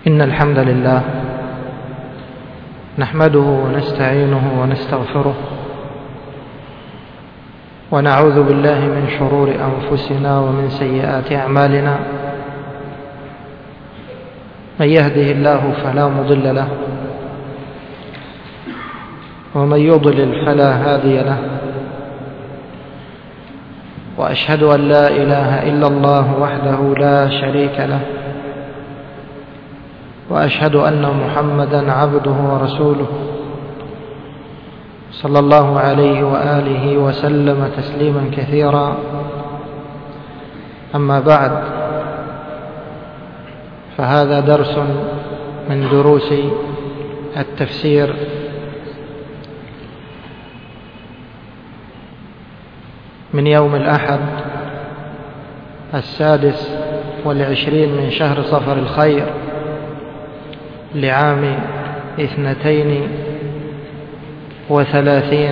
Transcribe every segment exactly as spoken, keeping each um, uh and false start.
إن الحمد لله نحمده ونستعينه ونستغفره ونعوذ بالله من شرور أنفسنا ومن سيئات أعمالنا. من يهده الله فلا مضل له ومن يضلل فلا هادي له، وأشهد أن لا إله إلا الله وحده لا شريك له، وأشهد أن محمدا عبده ورسوله صلى الله عليه وآله وسلم تسليما كثيرا. أما بعد، فهذا درس من دروس التفسير من يوم الأحد السادس والعشرين من شهر صفر الخير لعام اثنتين وثلاثين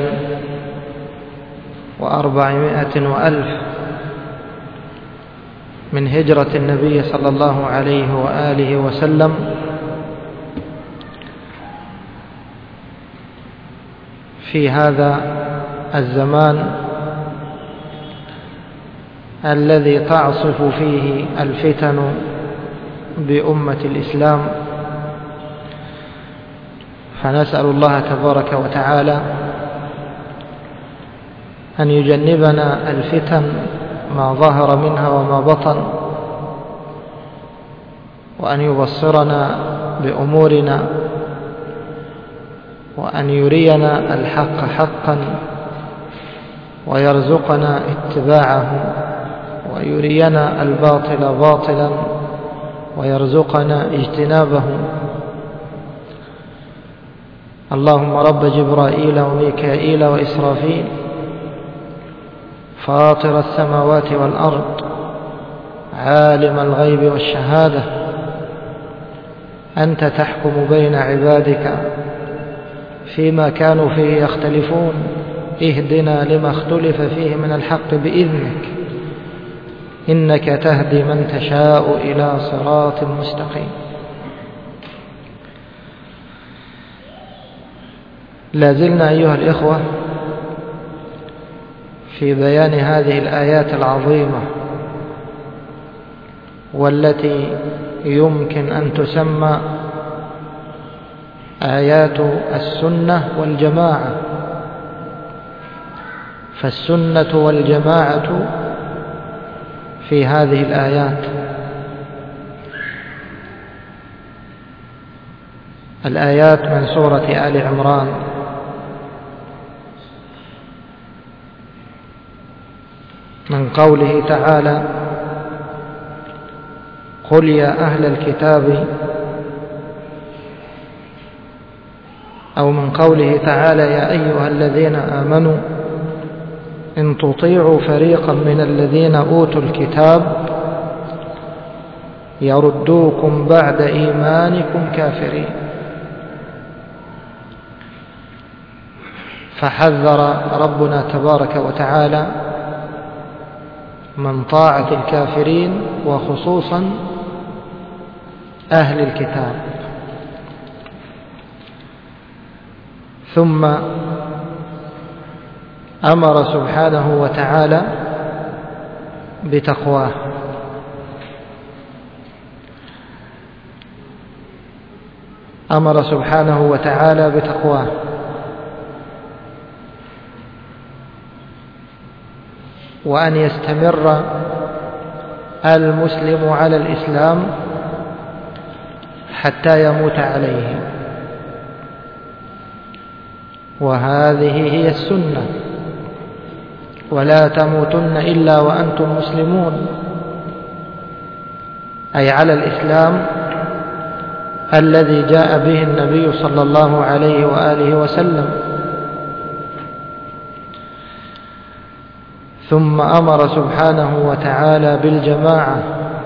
وأربعمائة وألف من هجرة النبي صلى الله عليه وآله وسلم، في هذا الزمان الذي تعصف فيه الفتن بأمة الإسلام. فنسأل الله تبارك وتعالى أن يجنبنا الفتن ما ظهر منها وما بطن، وأن يبصرنا بأمورنا، وأن يرينا الحق حقا ويرزقنا اتباعه، ويرينا الباطل باطلا ويرزقنا اجتنابه. اللهم رب جبرائيل وميكائيل وإسرافيل فاطر السماوات والأرض عالم الغيب والشهادة، أنت تحكم بين عبادك فيما كانوا فيه يختلفون، اهدنا لما اختلف فيه من الحق بإذنك، إنك تهدي من تشاء إلى صراط مستقيم. لازلنا أيها الإخوة في بيان هذه الآيات العظيمة، والتي يمكن أن تسمى آيات السنة والجماعة. فالسنة والجماعة في هذه الآيات. الآيات من سورة آل عمران، من قوله تعالى: قل يا أهل الكتاب، أو من قوله تعالى: يا أيها الذين آمنوا إن تطيعوا فريقا من الذين أوتوا الكتاب يردوكم بعد إيمانكم كافرين. فحذر ربنا تبارك وتعالى من طاعة الكافرين، وخصوصا أهل الكتاب. ثم أمر سبحانه وتعالى بتقواه. أمر سبحانه وتعالى بتقواه، وأن يستمر المسلم على الإسلام حتى يموت عليه، وهذه هي السنة. ولا تموتن إلا وأنتم مسلمون، أي على الإسلام الذي جاء به النبي صلى الله عليه وآله وسلم. ثم أمر سبحانه وتعالى بالجماعة،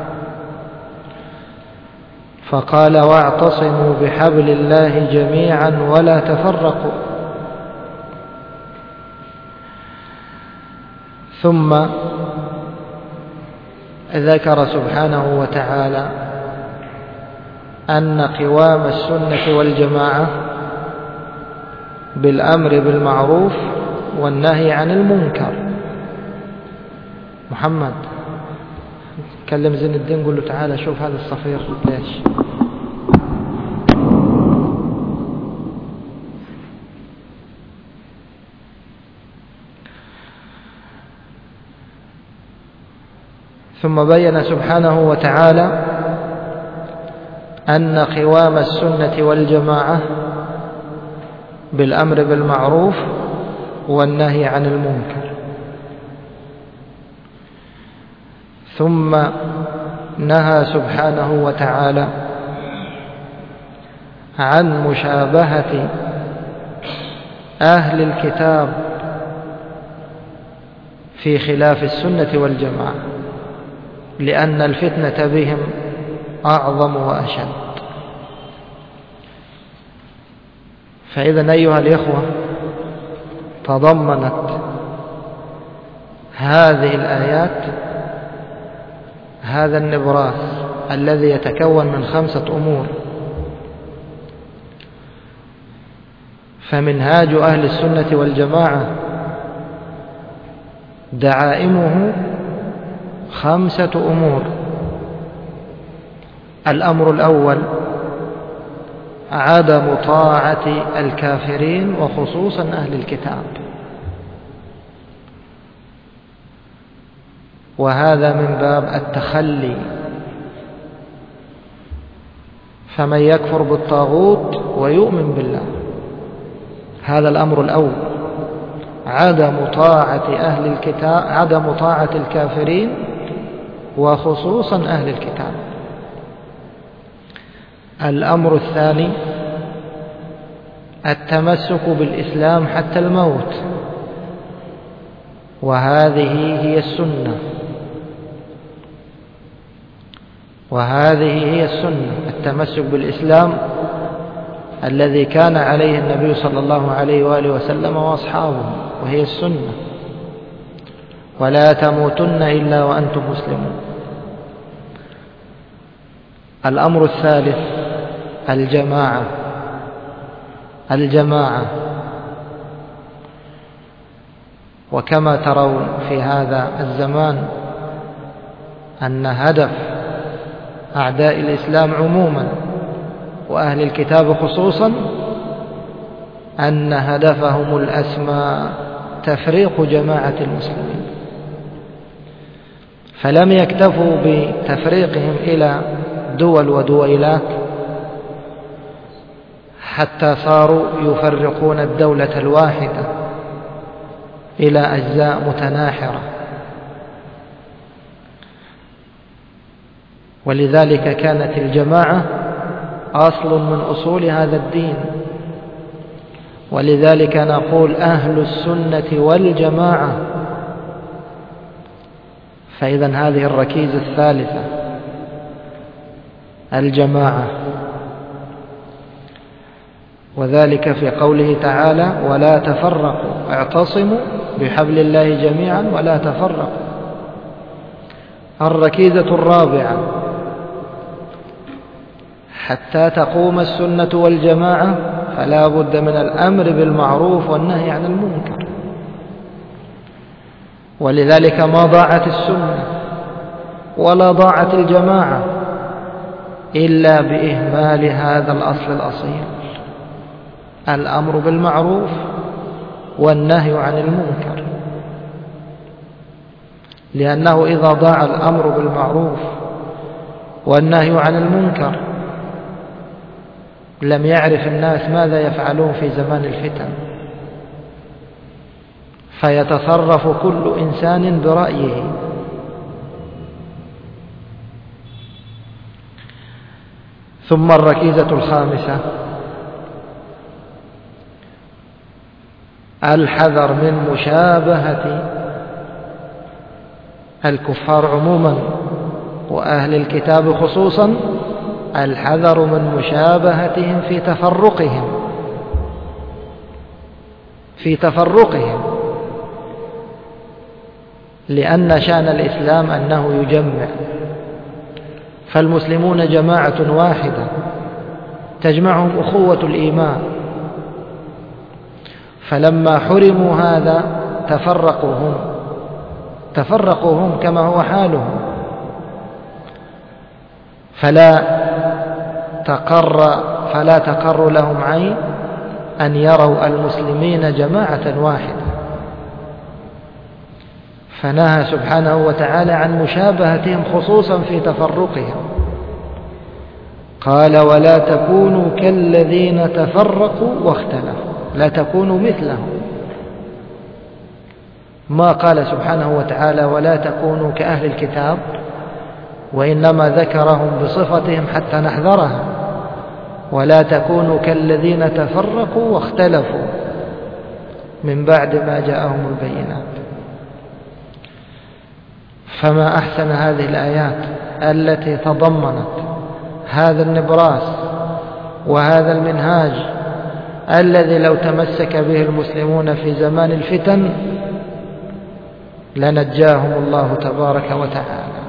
فقال: واعتصموا بحبل الله جميعا ولا تفرقوا. ثم ذكر سبحانه وتعالى أن قوام السنة والجماعة بالأمر بالمعروف والنهي عن المنكر. محمد كلم زين الدين قل له تعالى شوف هذا الصفير ليش. ثم بين سبحانه وتعالى أن قوام السنة والجماعة بالأمر بالمعروف والنهي عن المنكر. ثم نهى سبحانه وتعالى عن مشابهة أهل الكتاب في خلاف السنة والجماعة، لأن الفتنة بهم أعظم وأشد. فإذا أيها الإخوة، تضمنت هذه الآيات هذا النبراس الذي يتكون من خمسة أمور. فمنهاج أهل السنة والجماعة دعائمه خمسة أمور. الأمر الأول عدم طاعة الكافرين وخصوصا أهل الكتاب، وهذا من باب التخلي. فمن يكفر بالطاغوت ويؤمن بالله، هذا الأمر الأول، عدم طاعة أهل الكتاب، عدم طاعة الكافرين وخصوصا أهل الكتاب. الأمر الثاني التمسك بالإسلام حتى الموت، وهذه هي السنة، وهذه هي السنة، التمسك بالإسلام الذي كان عليه النبي صلى الله عليه وآله وسلم وأصحابه، وهي السنة. ولا تموتن إلا وأنتم مسلمون. الأمر الثالث الجماعة، الجماعة وكما ترون في هذا الزمان أن هدف أعداء الإسلام عموما وأهل الكتاب خصوصا أن هدفهم الأسمى تفريق جماعة المسلمين، فلم يكتفوا بتفريقهم إلى دول ودويلات حتى صاروا يفرقون الدولة الواحدة إلى أجزاء متناحرة. ولذلك كانت الجماعة أصل من أصول هذا الدين، ولذلك نقول أهل السنة والجماعة. فإذا هذه الركيزة الثالثة الجماعة، وذلك في قوله تعالى ولا تفرقوا اعتصموا بحبل الله جميعا ولا تفرقوا. الركيزة الرابعة حتى تقوم السنة والجماعة فلا بد من الأمر بالمعروف والنهي عن المنكر، ولذلك ما ضاعت السنة ولا ضاعت الجماعة إلا بإهمال هذا الأصل الأصيل، الأمر بالمعروف والنهي عن المنكر. لأنه إذا ضاع الأمر بالمعروف والنهي عن المنكر لم يعرف الناس ماذا يفعلون في زمان الفتن، فيتصرف كل إنسان برأيه. ثم الركيزة الخامسة الحذر من مشابهة الكفار عموما وأهل الكتاب خصوصا، الحذر من مشابهتهم في تفرقهم في تفرقهم لأن شأن الإسلام أنه يجمع، فالمسلمون جماعة واحدة تجمعهم أخوة الإيمان، فلما حرموا هذا تفرقوا هم تفرقوا هم كما هو حالهم، فلا تقر فلا تقر لهم عين أن يروا المسلمين جماعة واحدة، فنهى سبحانه وتعالى عن مشابهتهم خصوصا في تفرقهم. قال ولا تكونوا كالذين تفرقوا واختلفوا، لا تكونوا مثلهم. ما قال سبحانه وتعالى ولا تكونوا كأهل الكتاب، وإنما ذكرهم بصفتهم حتى نحذرها. ولا تكونوا كالذين تفرقوا واختلفوا من بعد ما جاءهم البينات. فما أحسن هذه الآيات التي تضمنت هذا النبراس وهذا المنهاج الذي لو تمسك به المسلمون في زمان الفتن لنجاهم الله تبارك وتعالى.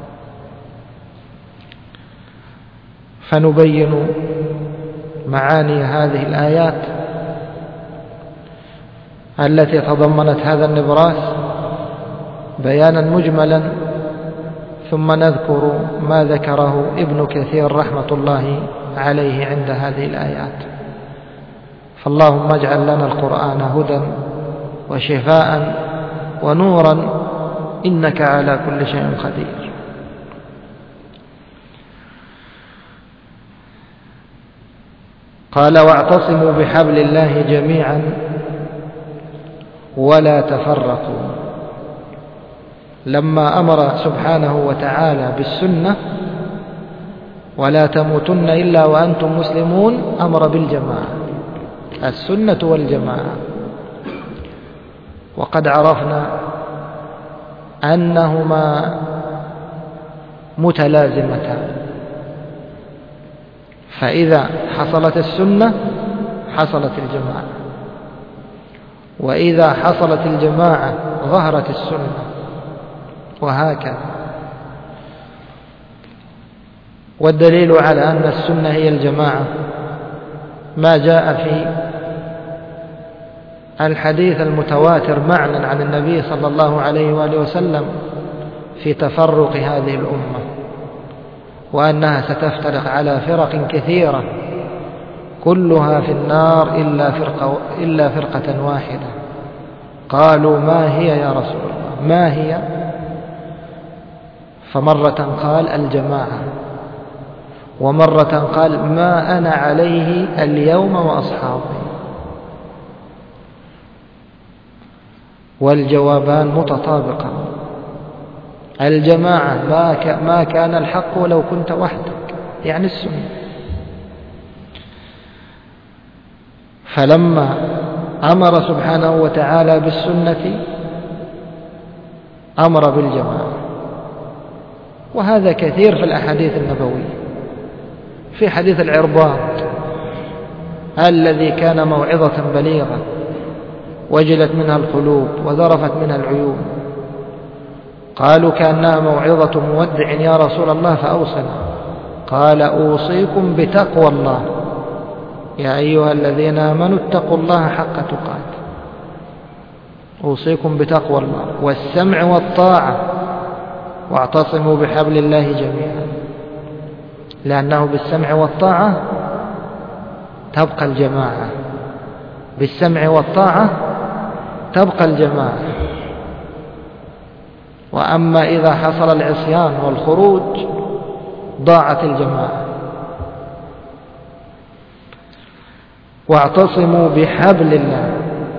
فنبين معاني هذه الآيات التي تضمنت هذا النبراس بيانا مجملا، ثم نذكر ما ذكره ابن كثير رحمة الله عليه عند هذه الآيات. فاللهم اجعل لنا القرآن هدى وشفاء ونورا، إنك على كل شيء قدير. قال واعتصموا بحبل الله جميعا ولا تفرقوا. لما أمر سبحانه وتعالى بالسنة ولا تموتن إلا وأنتم مسلمون، أمر بالجماعة، السنة والجماعة. وقد عرفنا أنهما متلازمتان، فإذا حصلت السنة حصلت الجماعة، وإذا حصلت الجماعة ظهرت السنة، وهكذا. والدليل على أن السنة هي الجماعة ما جاء في الحديث المتواتر معنى عن النبي صلى الله عليه وآله وسلم في تفرق هذه الأمة، وأنها ستفترق على فرق كثيرة كلها في النار إلا فرقة, إلا فرقة واحدة. قالوا ما هي يا رسول الله؟ ما هي؟ فمرة قال الجماعة، ومرة قال ما أنا عليه اليوم وأصحابي. والجوابان متطابقان. الجماعة ما كان الحق ولو كنت وحدك، يعني السنة. فلما أمر سبحانه وتعالى بالسنة أمر بالجماعة، وهذا كثير في الأحاديث النبوية. في حديث العرباض الذي كان موعظة بليغة وجلت منها القلوب وذرفت منها العيون، قالوا كأنها موعظة مودع يا رسول الله فأوصنا. قال أوصيكم بتقوى الله يا أيها الذين آمنوا اتقوا الله حق تقاته. أوصيكم بتقوى الله والسمع والطاعة واعتصموا بحبل الله جميعا، لأنه بالسمع والطاعة تبقى الجماعة، بالسمع والطاعة تبقى الجماعة. وأما إذا حصل العصيان والخروج ضاعت الجماعة. واعتصموا بحبل الله،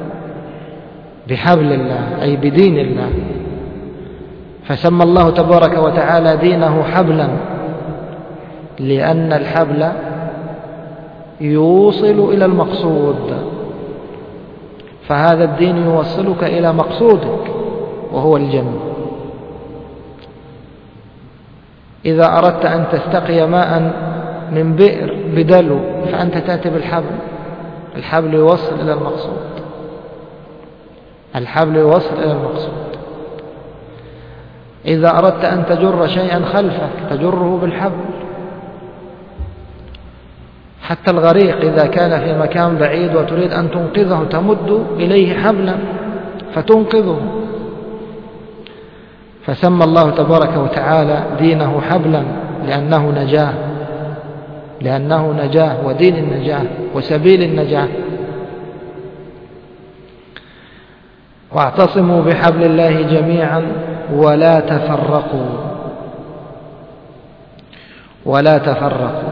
بحبل الله أي بدين الله. فسمى الله تبارك وتعالى دينه حبلا، لأن الحبل يوصل إلى المقصود، فهذا الدين يوصلك إلى مقصودك وهو الجنة. إذا أردت أن تستقي ماء من بئر بدلو فأنت تأتي بالحبل، الحبل يوصل إلى المقصود، الحبل يوصل إلى المقصود. إذا أردت أن تجر شيئا خلفك تجره بالحبل، حتى الغريق إذا كان في مكان بعيد وتريد أن تنقذه تمد إليه حبلا فتنقذه. فسمى الله تبارك وتعالى دينه حبلا لأنه نجاة، لأنه نجاة ودين النجاة وسبيل النجاة. واعتصموا بحبل الله جميعا ولا تفرقوا، ولا تفرقوا.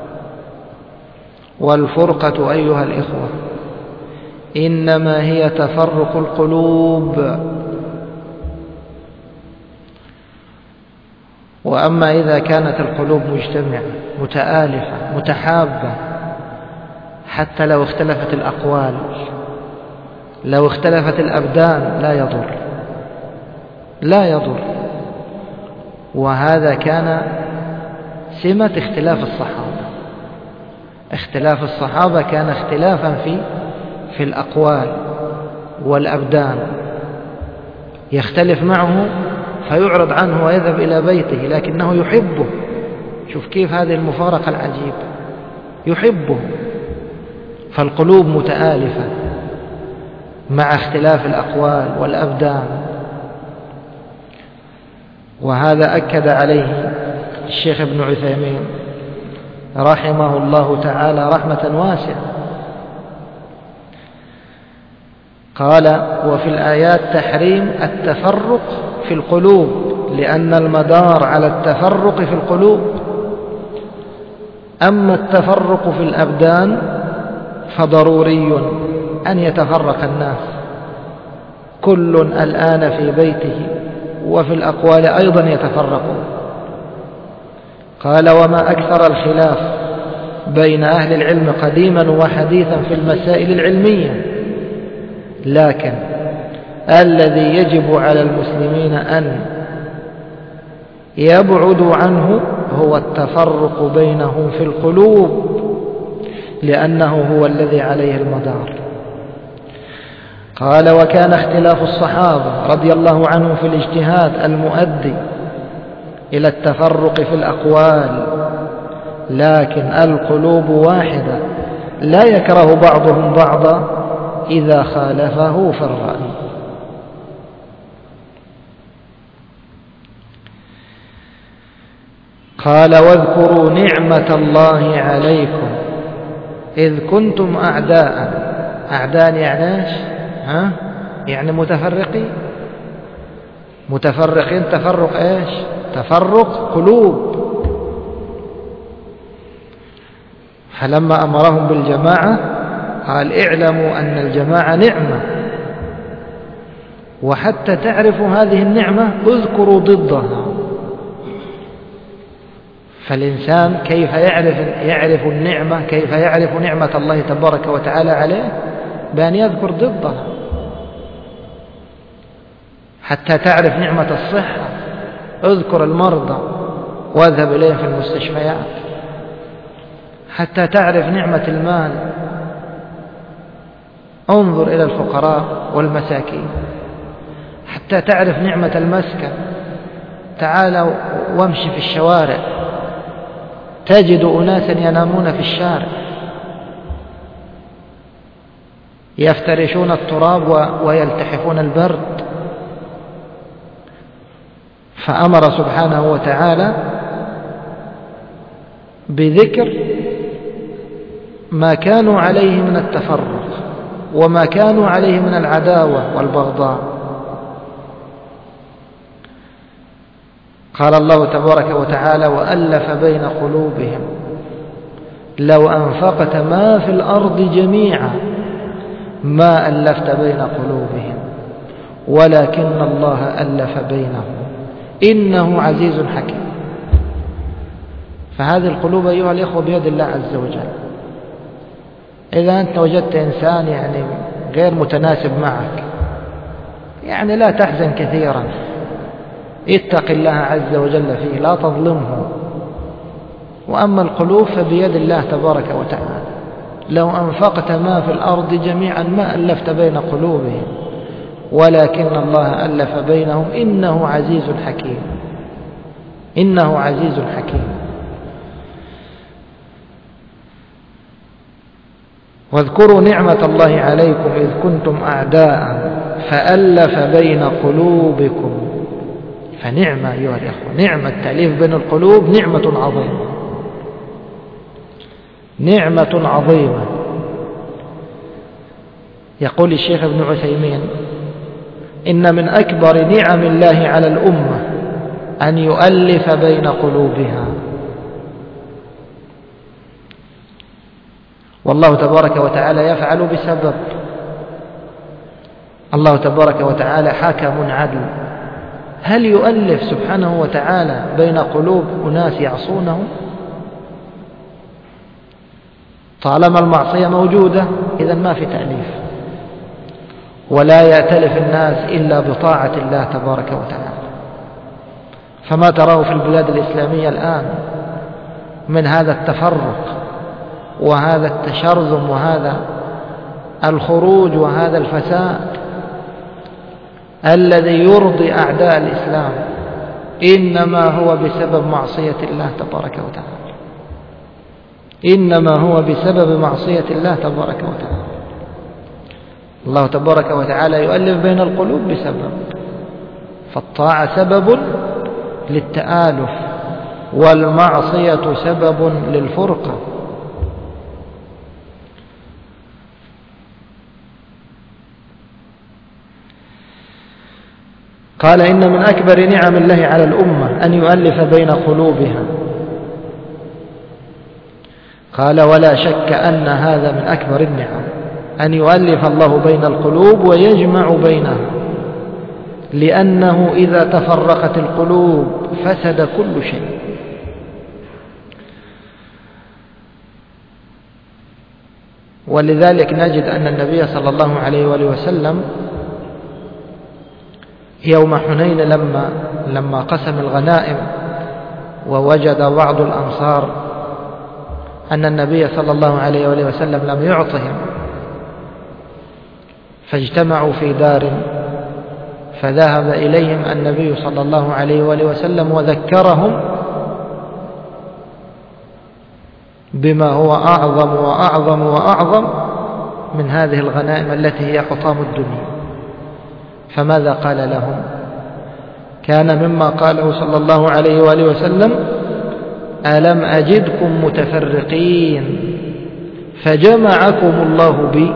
والفرقة أيها الإخوة إنما هي تفرق القلوب. وأما إذا كانت القلوب مجتمعة متآلفة متحابة، حتى لو اختلفت الأقوال، لو اختلفت الأبدان، لا يضر، لا يضر. وهذا كان سمة اختلاف الصحابة. اختلاف الصحابة كان اختلافا في في الأقوال والأبدان، يختلف معه فيعرض عنه ويذهب إلى بيته لكنه يحبه. شوف كيف هذه المفارقة العجيبة، يحبه. فالقلوب متآلفة مع اختلاف الأقوال والأبدان. وهذا أكد عليه الشيخ ابن عثيمين رحمه الله تعالى رحمة واسعة. قال: وفي الآيات تحريم التفرق في القلوب، لأن المدار على التفرق في القلوب. أما التفرق في الأبدان فضروري أن يتفرق الناس، كل الآن في بيته، وفي الأقوال أيضا يتفرقون. قال: وما أكثر الخلاف بين أهل العلم قديما وحديثا في المسائل العلمية، لكن الذي يجب على المسلمين أن يبعدوا عنه هو التفرق بينهم في القلوب، لأنه هو الذي عليه المدار. قال: وكان اختلاف الصحابة رضي الله عنهم في الاجتهاد المؤدي إلى التفرق في الأقوال، لكن القلوب واحدة، لا يكره بعضهم بعضا إذا خالفه في الرأي. قال: واذكروا نعمة الله عليكم إذ كنتم أعداء. أعداء يعني إيش؟ ها؟ يعني متفرقين. متفرقين تفرق إيش؟ تفرق قلوب. فلما أمرهم بالجماعة قال: اعلموا أن الجماعة نعمة، وحتى تعرفوا هذه النعمة اذكروا ضدها. فالإنسان كيف يعرف يعرف النعمة، كيف يعرف نعمة الله تبارك وتعالى عليه؟ بأن يذكر ضدها. حتى تعرف نعمة الصحة اذكر المرضى واذهب إليهم في المستشفيات. حتى تعرف نعمة المال انظر إلى الفقراء والمساكين. حتى تعرف نعمة المسكن تعال وامشي في الشوارع تجد أناسا ينامون في الشارع يفترشون التراب ويلتحفون البرد. فأمر سبحانه وتعالى بذكر ما كانوا عليه من التفرق وما كانوا عليه من العداوة والبغضاء. قال الله تبارك وتعالى: وألف بين قلوبهم لو أنفقت ما في الأرض جميعا ما ألفت بين قلوبهم ولكن الله ألف بينهم إنه عزيز حكيم. فهذه القلوب أيها الإخوة بيد الله عز وجل. إذا أنت وجدت إنسان يعني غير متناسب معك يعني لا تحزن كثيرا، اتق الله عز وجل فيه، لا تظلمه. وأما القلوب فبيد الله تبارك وتعالى. لو أنفقت ما في الأرض جميعا ما ألفت بين قلوبهم ولكن الله ألف بينهم إنه عزيز حكيم. إنه عزيز حكيم. واذكروا نعمة الله عليكم إذ كنتم أعداء فألف بين قلوبكم. فنعمة أيها الأخوة، نعمة التأليف بين القلوب نعمة عظيمة، نعمة عظيمة. يقول الشيخ ابن عثيمين: إن من أكبر نعم الله على الأمة أن يؤلف بين قلوبها. والله تبارك وتعالى يفعل بسبب. الله تبارك وتعالى حكم عدل، هل يؤلف سبحانه وتعالى بين قلوب أناس يعصونه؟ طالما المعصية موجودة إذن ما في تأليف، ولا يأتلف الناس إلا بطاعة الله تبارك وتعالى. فما تراه في البلاد الإسلامية الآن من هذا التفرق وهذا التشرذم وهذا الخروج وهذا الفساد الذي يرضي أعداء الإسلام، إنما هو بسبب معصية الله تبارك وتعالى، إنما هو بسبب معصية الله تبارك وتعالى. الله تبارك وتعالى يؤلف بين القلوب بسبب، فالطاعة سبب للتآلف والمعصية سبب للفرقة. قال: إن من أكبر نعم الله على الأمة أن يؤلف بين قلوبها. قال: ولا شك أن هذا من أكبر النعم، أن يؤلف الله بين القلوب ويجمع بينها، لأنه إذا تفرقت القلوب فسد كل شيء. ولذلك نجد أن النبي صلى الله عليه وآله وسلم يوم حنين لما لما قسم الغنائم ووجد بعض الأنصار أن النبي صلى الله عليه وآله وسلم لم يعطهم، فاجتمعوا في دار، فذهب إليهم النبي صلى الله عليه وآله وسلم وذكرهم بما هو أعظم وأعظم وأعظم من هذه الغنائم التي هي حطام الدنيا. فماذا قال لهم؟ كان مما قاله صلى الله عليه وآله وسلم: ألم أجدكم متفرقين فجمعكم الله بي.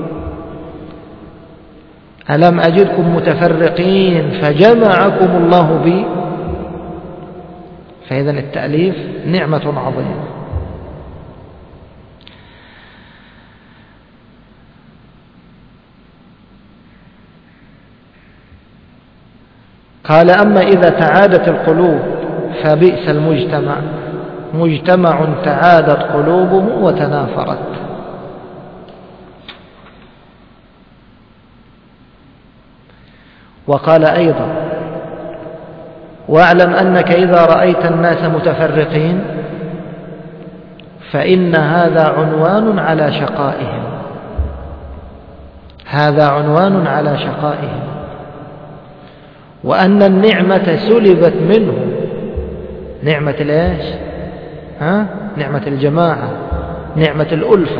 ألم أجدكم متفرقين فجمعكم الله بي. فإذا التأليف نعمة عظيمة. قال: أما إذا تعادت القلوب فبئس المجتمع، مجتمع تعادت قلوبه وتنافرت. وقال أيضا: واعلم أنك إذا رأيت الناس متفرقين فإن هذا عنوان على شقائهم، هذا عنوان على شقائهم، وأن النعمة سلبت منه. نعمة الإيش؟ ها؟ نعمة الجماعة، نعمة الألفة.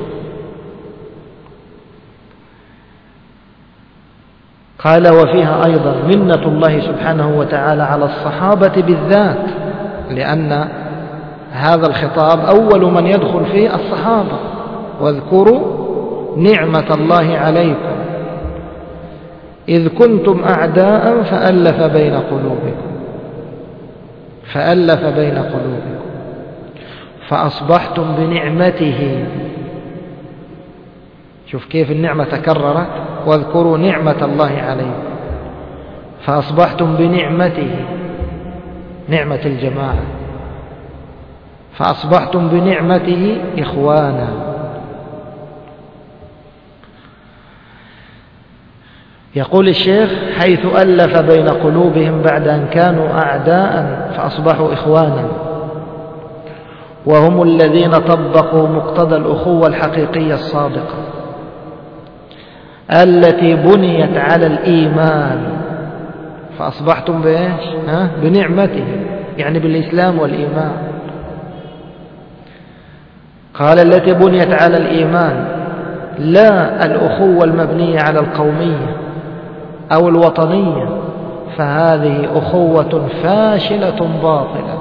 قال: وفيها أيضا منة الله سبحانه وتعالى على الصحابة بالذات، لأن هذا الخطاب أول من يدخل فيه الصحابة. واذكروا نعمة الله عليكم إذ كنتم أعداء فألف بين قلوبكم، فألف بين قلوبكم فأصبحتم بنعمته. شوف كيف النعمة تكررت: واذكروا نعمة الله عليكم فأصبحتم بنعمته، نعمة الجماعة، فأصبحتم بنعمته إخوانا. يقول الشيخ: حيث ألف بين قلوبهم بعد أن كانوا أعداء فأصبحوا إخوانا، وهم الذين طبقوا مقتضى الأخوة الحقيقية الصادقة التي بنيت على الإيمان. فأصبحتم بإيش؟ ها؟ بنعمته، يعني بالإسلام والإيمان. قال: التي بنيت على الإيمان لا الأخوة المبنية على القومية أو الوطنية، فهذه أخوة فاشلة باطلة.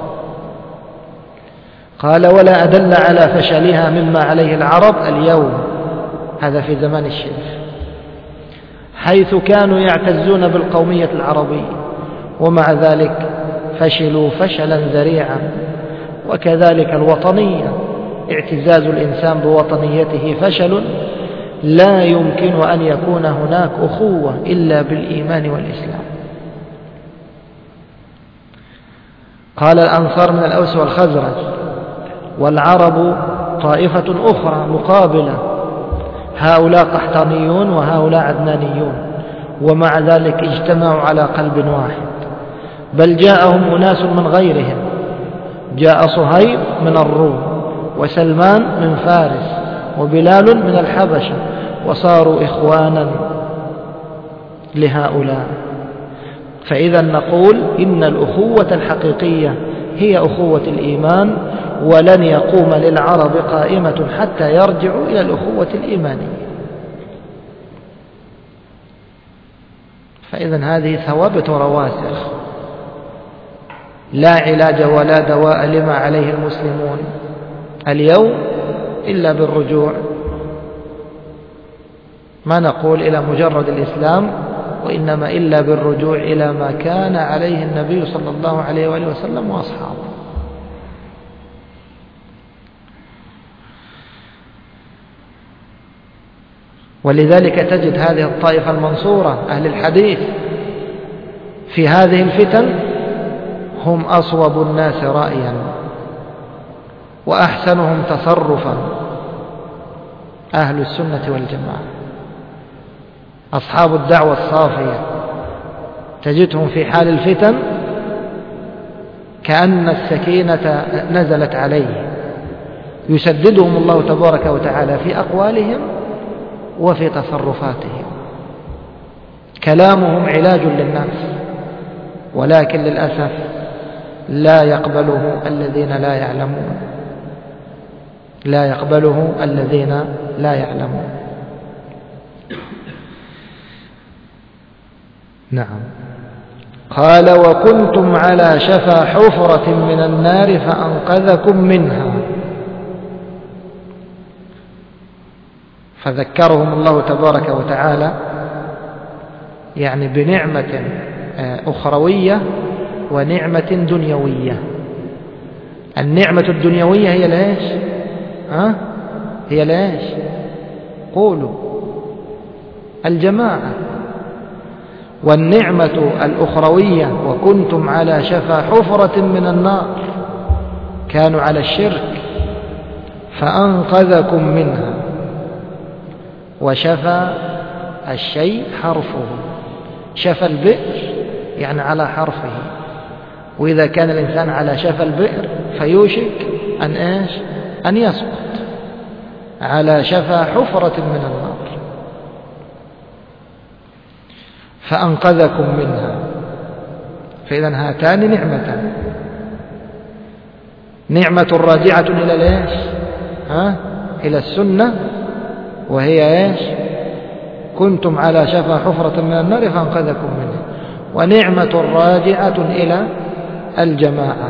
قال ولا أدل على فشلها مما عليه العرب اليوم، هذا في زمان الشيخ، حيث كانوا يعتزون بالقومية العربية ومع ذلك فشلوا فشلا ذريعا. وكذلك الوطنية، اعتزاز الإنسان بوطنيته فشل، لا يمكن أن يكون هناك أخوة إلا بالإيمان والإسلام. قال الأنصار من الأوس والخزرج، والعرب طائفة أخرى مقابلة، هؤلاء قحطانيون وهؤلاء عدنانيون، ومع ذلك اجتمعوا على قلب واحد، بل جاءهم أناس من غيرهم، جاء صهيب من الروم وسلمان من فارس وبلال من الحبشة، وصاروا إخوانا لهؤلاء. فإذا نقول إن الأخوة الحقيقية هي أخوة الإيمان، ولن يقوم للعرب قائمة حتى يرجعوا إلى الأخوة الإيمانية. فإذا هذه ثوابت رواسخ، لا علاج ولا دواء لما عليه المسلمون اليوم إلا بالرجوع، ما نقول إلى مجرد الإسلام، وإنما إلا بالرجوع إلى ما كان عليه النبي صلى الله عليه وآله وسلم وأصحابه. ولذلك تجد هذه الطائفة المنصورة أهل الحديث في هذه الفتن هم أصوب الناس رأيا وأحسنهم تصرفا، أهل السنة والجماعة، أصحاب الدعوة الصافية، تجدهم في حال الفتن كأن السكينة نزلت عليه، يسددهم الله تبارك وتعالى في أقوالهم وفي تصرفاتهم، كلامهم علاج للناس، ولكن للأسف لا يقبله الذين لا يعلمون، لا يقبله الذين لا يعلمون. نعم. قال وكنتم على شفا حفرة من النار فأنقذكم منها، فذكرهم الله تبارك وتعالى يعني بنعمة أخروية ونعمة دنيوية. النعمة الدنيوية هي ليش؟ ها؟ هي ليش؟ قولوا الجماعة. والنعمة الأخروية وكنتم على شفا حفرة من النار، كانوا على الشرك فأنقذكم منها. وشفى الشيء حرفه، شفى البئر يعني على حرفه، وإذا كان الإنسان على شفى البئر فيوشك أن إيش؟ أن يسقط، على شفا حفرة من النار فأنقذكم منها. فإذا هاتان نعمتان، نعمة راجعة إلى ليش؟ ها؟ إلى السنة، وهي إيش؟ كنتم على شفا حفرة من النار فأنقذكم منها. ونعمة راجعة إلى الجماعة،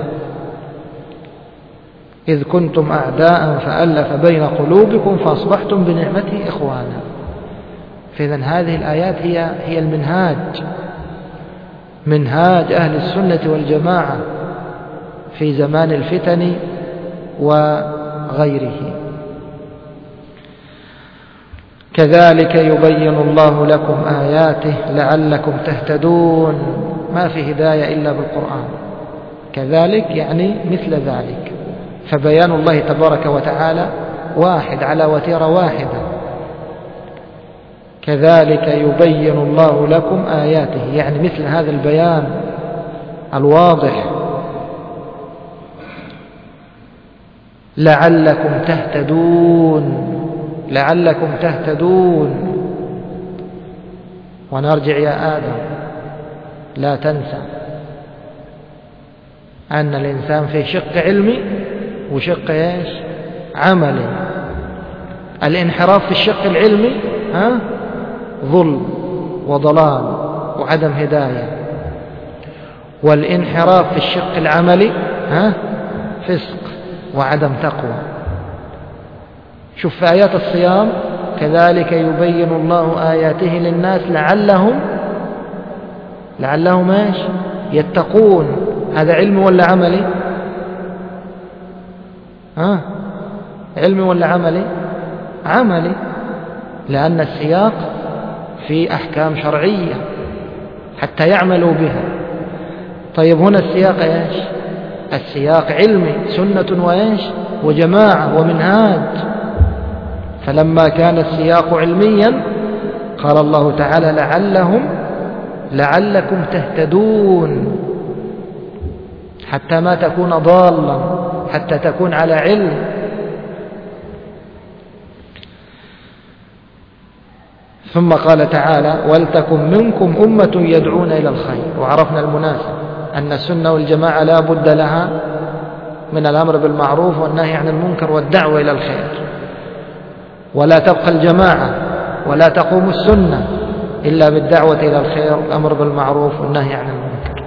إذ كنتم أعداء فألف بين قلوبكم فأصبحتم بنعمته إخوانا. فإذا هذه الآيات هي هي المنهاج، منهاج أهل السنة والجماعة في زمان الفتن وغيره. كذلك يبين الله لكم آياته لعلكم تهتدون. ما في هداية إلا بالقرآن، كذلك يعني مثل ذلك. فبيان الله تبارك وتعالى واحد على وتيرة واحدة. كذلك يبين الله لكم آياته، يعني مثل هذا البيان الواضح، لعلكم تهتدون، لعلكم تهتدون. ونرجع يا آدم، لا تنسى أن الإنسان في شق علمي وشق إيش؟ عملي. الانحراف في الشق العلمي ها ظلم وضلال وعدم هداية، والانحراف في الشق العملي ها فسق وعدم تقوى. شوف في آيات الصيام كذلك يبين الله آياته للناس لعلهم لعلهم ايش يتقون. هذا علم ولا عملي؟ ها علمي ولا عملي؟ عملي، لأن السياق في أحكام شرعية حتى يعملوا بها. طيب هنا السياق ايش؟ السياق علمي، سنة وايش وجماعة ومنهاج. فلما كان السياق علميا قال الله تعالى لعلهم لعلكم تهتدون، حتى ما تكون ضالا، حتى تكون على علم. ثم قال تعالى ولتكن منكم أمة يدعون إلى الخير. وعرفنا المناسب أن السنة والجماعة لا بد لها من الأمر بالمعروف والنهي عن المنكر والدعوة إلى الخير، ولا تبقى الجماعة ولا تقوم السنة إلا بالدعوة إلى الخير والأمر بالمعروف والنهي عن المنكر.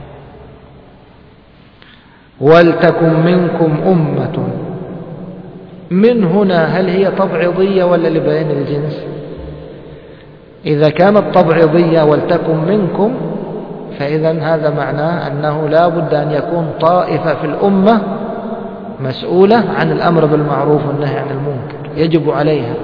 ولتكن منكم أمة، من هنا هل هي تبعيضية ولا لبيان الجنس؟ إذا كانت تبعيضية ولتكن منكم فإذا هذا معناه أنه لا بد أن يكون طائفة في الأمة مسؤولة عن الأمر بالمعروف والنهي عن المنكر يجب عليها.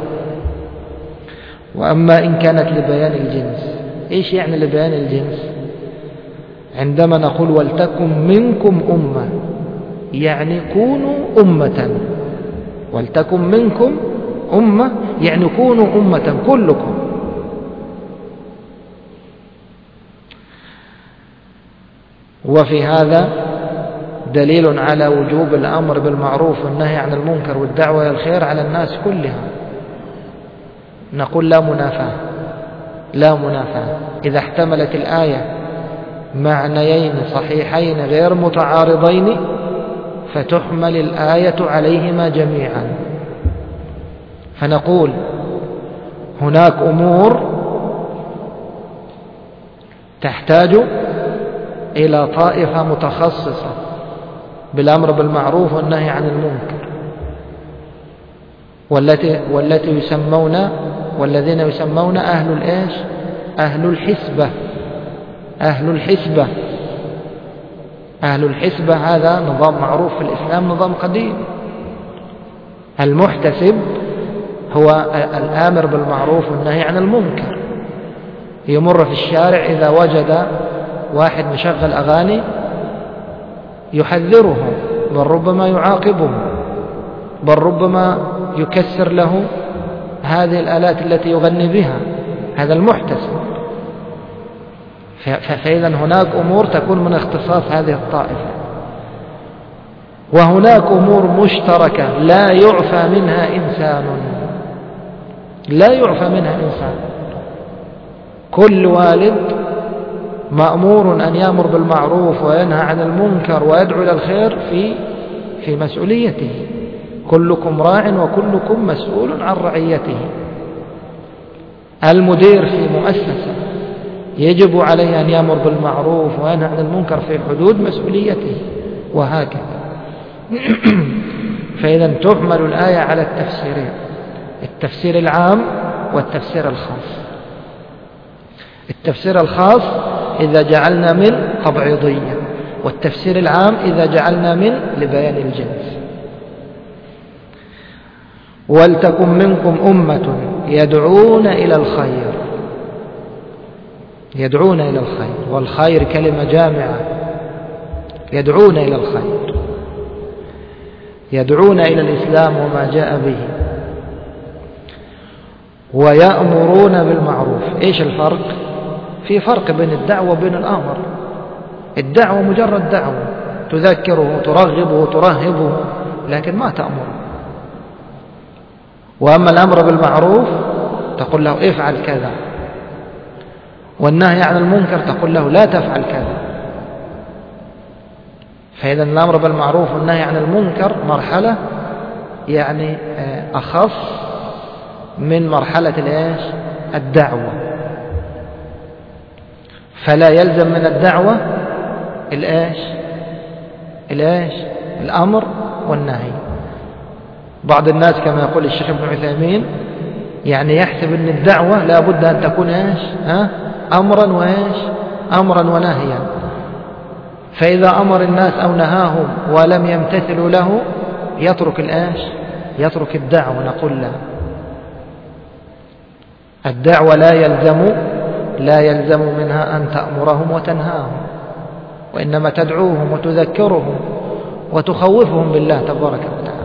وأما إن كانت لبيان الجنس، إيش يعني لبيان الجنس؟ عندما نقول ولتكن منكم أمة يعني كونوا أمة، ولتكن منكم أمة يعني كونوا أمة كلكم. وفي هذا دليل على وجوب الأمر بالمعروف والنهي عن المنكر والدعوة إلى الخير على الناس كلها. نقول لا منافاة، لا منافاة. إذا احتملت الآية معنيين صحيحين غير متعارضين فتحمل الآية عليهما جميعا. فنقول هناك أمور تحتاج إلى طائفة متخصصة بالأمر بالمعروف والنهي عن المنكر، والتي والتي يسمون والذين يسمون أهل الإيش؟ أهل الحسبة. أهل الحسبة أهل الحسبة هذا نظام معروف في الإسلام، نظام قديم. المحتسب هو الآمر بالمعروف والنهي عن المنكر، يمر في الشارع إذا وجد واحد مشغل أغاني يحذره، بل ربما يعاقبه، بل ربما يكسر له هذه الآلات التي يغني بها. هذا المحتسب. فإذا هناك أمور تكون من اختصاص هذه الطائفة، وهناك أمور مشتركة لا يعفى منها إنسان، لا يعفى منها إنسان. كل والد مأمور أن يأمر بالمعروف وينهى عن المنكر ويدعو إلى الخير في في مسؤوليته. كلكم راع وكلكم مسؤول عن رعيته. المدير في مؤسسة يجب عليه أن يأمر بالمعروف وينهى عن المنكر في حدود مسؤوليته، وهكذا. فإذا تحمل الآية على التفسيرين، التفسير العام والتفسير الخاص. التفسير الخاص إذا جعلنا من تبعيضية، والتفسير العام إذا جعلنا من لبيان الجنس. ولتكن منكم أمة يدعون إلى الخير، يدعون إلى الخير، والخير كلمة جامعة. يدعون إلى الخير، يدعون إلى الإسلام وما جاء به، ويأمرون بالمعروف. إيش الفرق؟ في فرق بين الدعوة وبين الأمر. الدعوة مجرد دعوة، تذكره ترغبه ترهبه، لكن ما تأمره. وأما الأمر بالمعروف تقول له افعل كذا، والنهي عن المنكر تقول له لا تفعل كذا. فإذا الأمر بالمعروف والنهي عن المنكر مرحلة يعني أخص من مرحلة الإيش؟ الدعوة. فلا يلزم من الدعوة الإيش؟ الإيش؟ الأمر والنهي. بعض الناس كما يقول الشيخ ابن عثيمين يعني يحسب أن الدعوة لا بد أن تكون إيش؟ ها؟ أمرا وإيش؟ أمرا ونهيا. فإذا أمر الناس أو نهاهم ولم يمتثلوا له يترك الإيش؟ يترك الدعوة. نقول لا، الدعوة لا يلزم لا يلزم منها أن تأمرهم وتنهاهم، وإنما تدعوهم وتذكرهم وتخوفهم بالله تبارك وتعالى.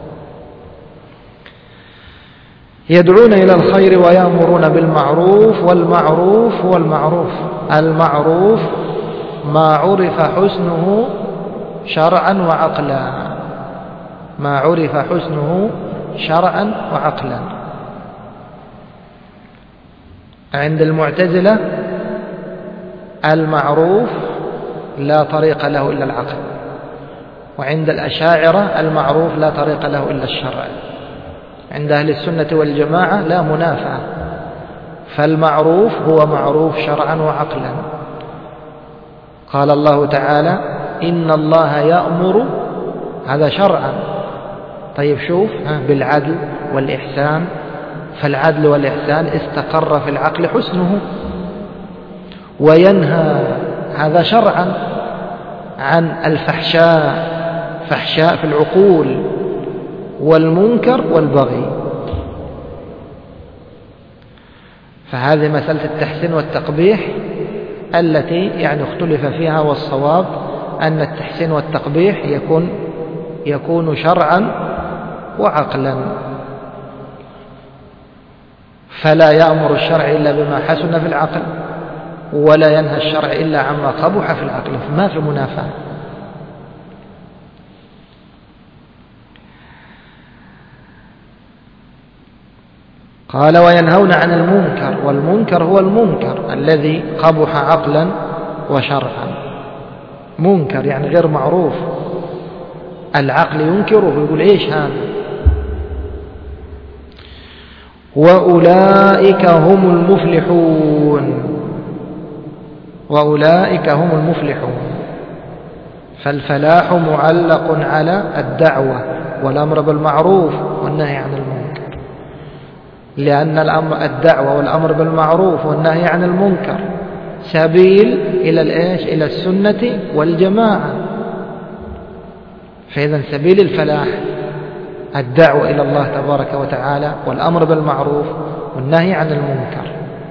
يدعون إلى الخير ويأمرون بالمعروف، والمعروف هو المعروف. المعروف ما عرف حسنه شرعا وعقلا، ما عرف حسنه شرعا وعقلا. عند المعتزلة المعروف لا طريق له إلا العقل، وعند الأشاعرة المعروف لا طريق له إلا الشرع. عند أهل السنة والجماعة لا منافعة، فالمعروف هو معروف شرعا وعقلا. قال الله تعالى إن الله يأمر، هذا شرعا. طيب شوف بالعدل والإحسان، فالعدل والإحسان استقر في العقل حسنه. وينهى، هذا شرعا، عن الفحشاء، فحشاء في العقول، والمنكر والبغي. فهذه مسألة التحسين والتقبيح التي يعني اختلف فيها، والصواب أن التحسين والتقبيح يكون يكون شرعا وعقلا. فلا يأمر الشرع إلا بما حسن في العقل، ولا ينهى الشرع إلا عما قبح في العقل، فما في منافاة. قال وينهون عن المنكر، والمنكر هو المنكر الذي قبح عقلا وشرعا. منكر يعني غير معروف، العقل ينكره ويقول إيش هذا. وأولئك هم المفلحون، وأولئك هم المفلحون. فالفلاح معلق على الدعوة والأمر بالمعروف والنهي عن المنكر، لأن الدعوة والأمر بالمعروف والنهي عن المنكر سبيل إلى الإيش؟ إلى السنة والجماعة. فإذا سبيل الفلاح الدعوة إلى الله تبارك وتعالى والأمر بالمعروف والنهي عن المنكر.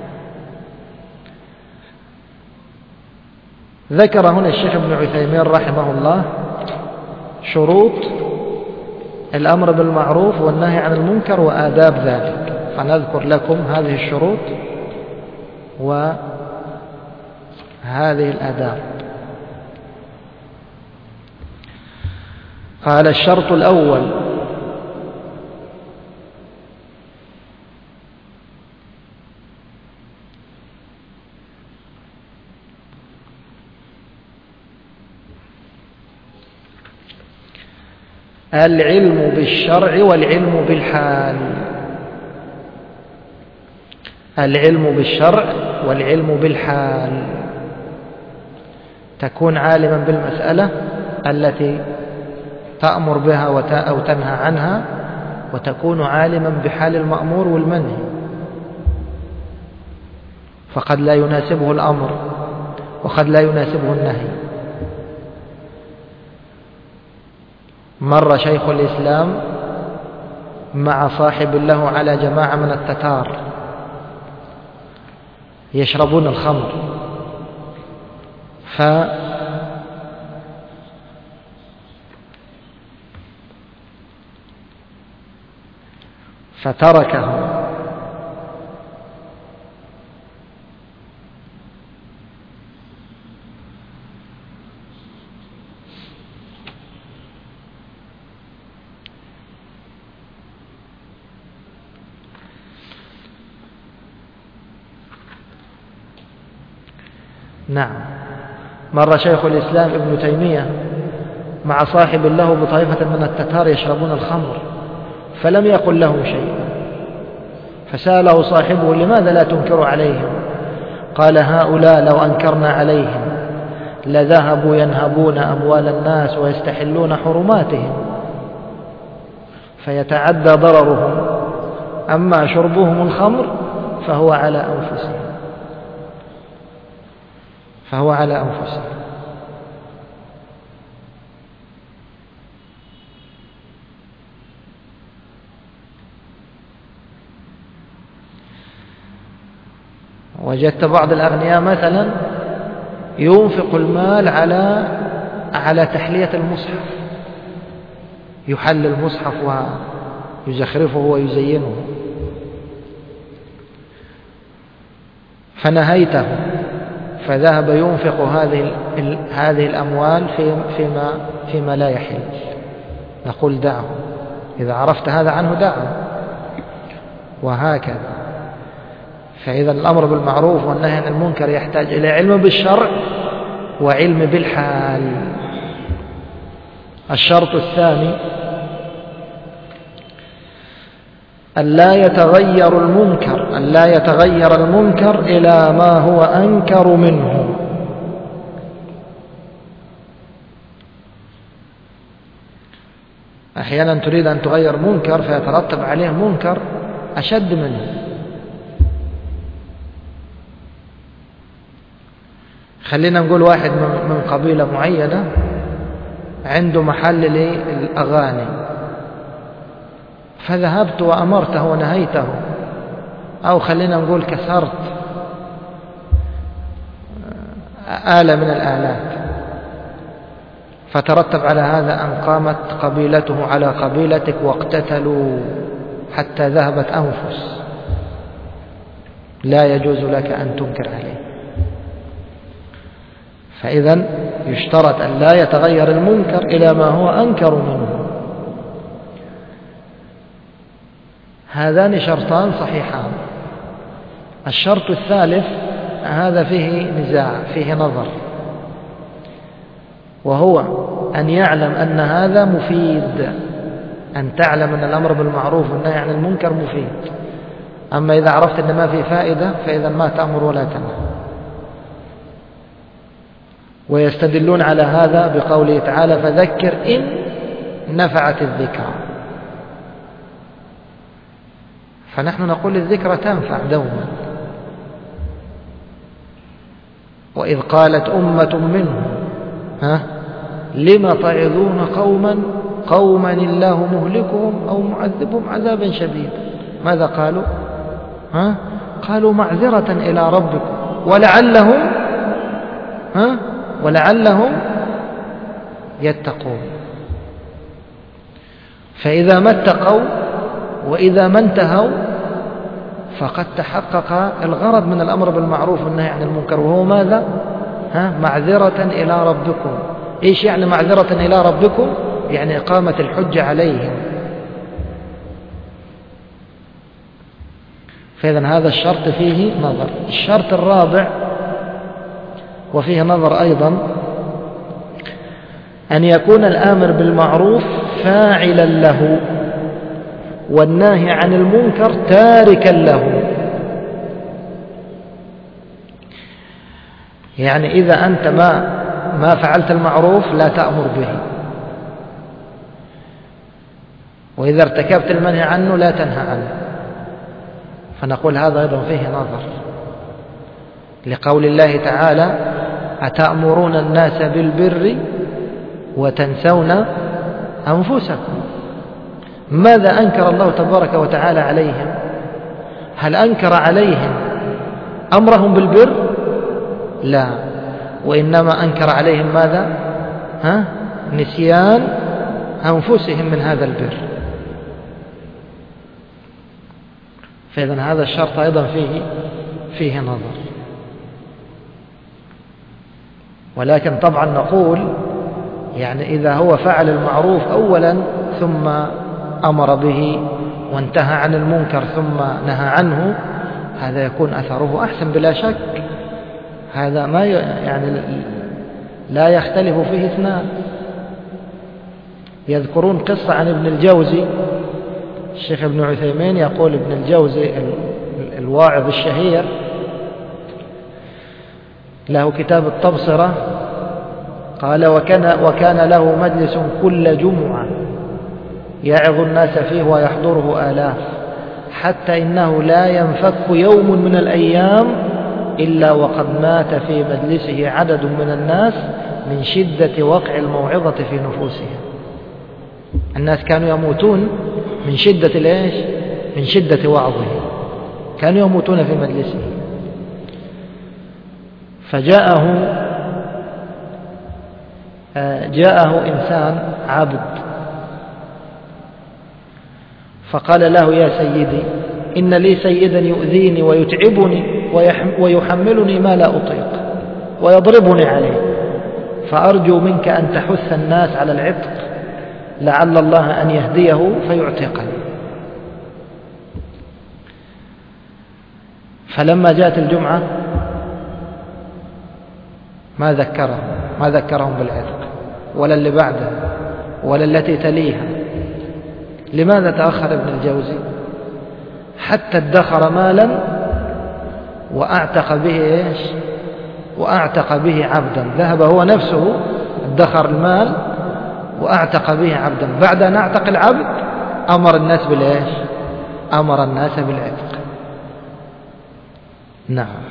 ذكر هنا الشيخ ابن عثيمين رحمه الله شروط الأمر بالمعروف والنهي عن المنكر وآداب ذلك، فنذكر لكم هذه الشروط وهذه الآداب. قال الشرط الأول العلم بالشرع والعلم بالحال. العلم بالشرع والعلم بالحال، تكون عالما بالمسألة التي تأمر بها أو تنهى عنها، وتكون عالما بحال المأمور والمنهي، فقد لا يناسبه الأمر وقد لا يناسبه النهي. مر شيخ الإسلام مع صاحب له على جماعة من التتار يشربون الخمر، ف فتركهم. نعم، مر شيخ الإسلام ابن تيمية مع صاحب له بطائفة من التتار يشربون الخمر، فلم يقل لهم شيء، فسأله صاحبه: لماذا لا تنكر عليهم؟ قال: هؤلاء لو أنكرنا عليهم لذهبوا ينهبون أموال الناس ويستحلون حرماتهم فيتعدى ضررهم، أما شربهم الخمر فهو على أنفسهم فهو على أنفسهم وجدت بعض الأغنياء مثلا ينفق المال على على تحلية المصحف، يحل المصحف ويزخرفه ويزينه، فنهيته فذهب ينفق هذه هذه الأموال في فيما فيما لا يحل. نقول دعه، إذا عرفت هذا عنه دعه، وهكذا. فإذا الأمر بالمعروف والنهي عن المنكر يحتاج إلى علم بالشرع وعلم بالحال. الشرط الثاني أن لا يتغير المنكر أن لا يتغير المنكر إلى ما هو أنكر منه. أحيانا تريد أن تغير منكر فيترتب عليه منكر أشد منه. خلينا نقول واحد من قبيلة معينة عنده محل للأغاني، فذهبت وأمرته ونهيته، أو خلينا نقول كسرت آلة من الآلات، فترتب على هذا أن قامت قبيلته على قبيلتك واقتتلوا حتى ذهبت أنفس، لا يجوز لك أن تنكر عليه. فإذا يشترط أن لا يتغير المنكر إلى ما هو أنكر منه. هذان شرطان صحيحان. الشرط الثالث هذا فيه نزاع، فيه نظر، وهو أن يعلم أن هذا مفيد، أن تعلم أن الأمر بالمعروف والنهي عن المنكر مفيد. أما إذا عرفت أن ما فيه فائدة فإذا ما تأمر ولا تنهى. ويستدلون على هذا بقوله تعالى: فذكر إن نفعت الذكرى. فنحن نقول الذكرى تنفع دوما. وإذ قالت أمة منهم ها لم تعظون قوما قوما الله مهلكهم أو معذبهم عذابا شديدا. ماذا قالوا؟ ها قالوا معذرة إلى ربكم ولعلهم ها ولعلهم يتقون. فإذا ما اتقوا وإذا ما انتهوا فقد تحقق الغرض من الأمر بالمعروف والنهي عن المنكر، وهو ماذا؟ ها معذرة إلى ربكم. إيش يعني معذرة إلى ربكم؟ يعني إقامة الحجة عليهم. فإذا هذا الشرط فيه نظر. الشرط الرابع وفيه نظر أيضا، أن يكون الآمر بالمعروف فاعلا له والناهي عن المنكر تاركا له. يعني إذا أنت ما ما فعلت المعروف لا تأمر به، وإذا ارتكبت المنهي عنه لا تنهى عنه. فنقول هذا أيضا فيه نظر، لقول الله تعالى: أتأمرون الناس بالبر وتنسون أنفسكم. ماذا أنكر الله تبارك وتعالى عليهم؟ هل أنكر عليهم أمرهم بالبر؟ لا، وإنما أنكر عليهم ماذا؟ ها؟ نسيان أنفسهم من هذا البر. فإذن هذا الشرط أيضا فيه فيه نظر. ولكن طبعا نقول يعني إذا هو فعل المعروف أولا ثم أمر به وانتهى عن المنكر ثم نهى عنه، هذا يكون أثره أحسن بلا شك. هذا ما يعني لا يختلف فيه اثنان. يذكرون قصة عن ابن الجوزي الشيخ ابن عثيمين يقول ابن الجوزي الواعظ الشهير له كتاب التبصرة، قال وكان, وكان له مجلس كل جمعة يعظ الناس فيه ويحضره آلاف، حتى إنه لا ينفك يوم من الأيام إلا وقد مات في مجلسه عدد من الناس من شدة وقع الموعظة في نفوسهم. الناس كانوا يموتون من شدة الإيش؟ من شدة وعظه، كانوا يموتون في مجلسه. فجاءه جاءه إنسان عبد فقال له يا سيدي إن لي سيدا يؤذيني ويتعبني ويحملني ما لا أطيق ويضربني عليه، فأرجو منك أن تحث الناس على العتق لعل الله أن يهديه فيعتقني. فلما جاءت الجمعة ما ذكرهم ما ذكرهم بالعتق ولا اللي بعدها ولا التي تليها. لماذا تأخر ابن الجوزي؟ حتى ادخر مالا وأعتق به إيش؟ وأعتق به عبدا. ذهب هو نفسه ادخر المال وأعتق به عبدا. بعد أن أعتق العبد أمر الناس بالإيش؟ أمر الناس بالعتق. نعم.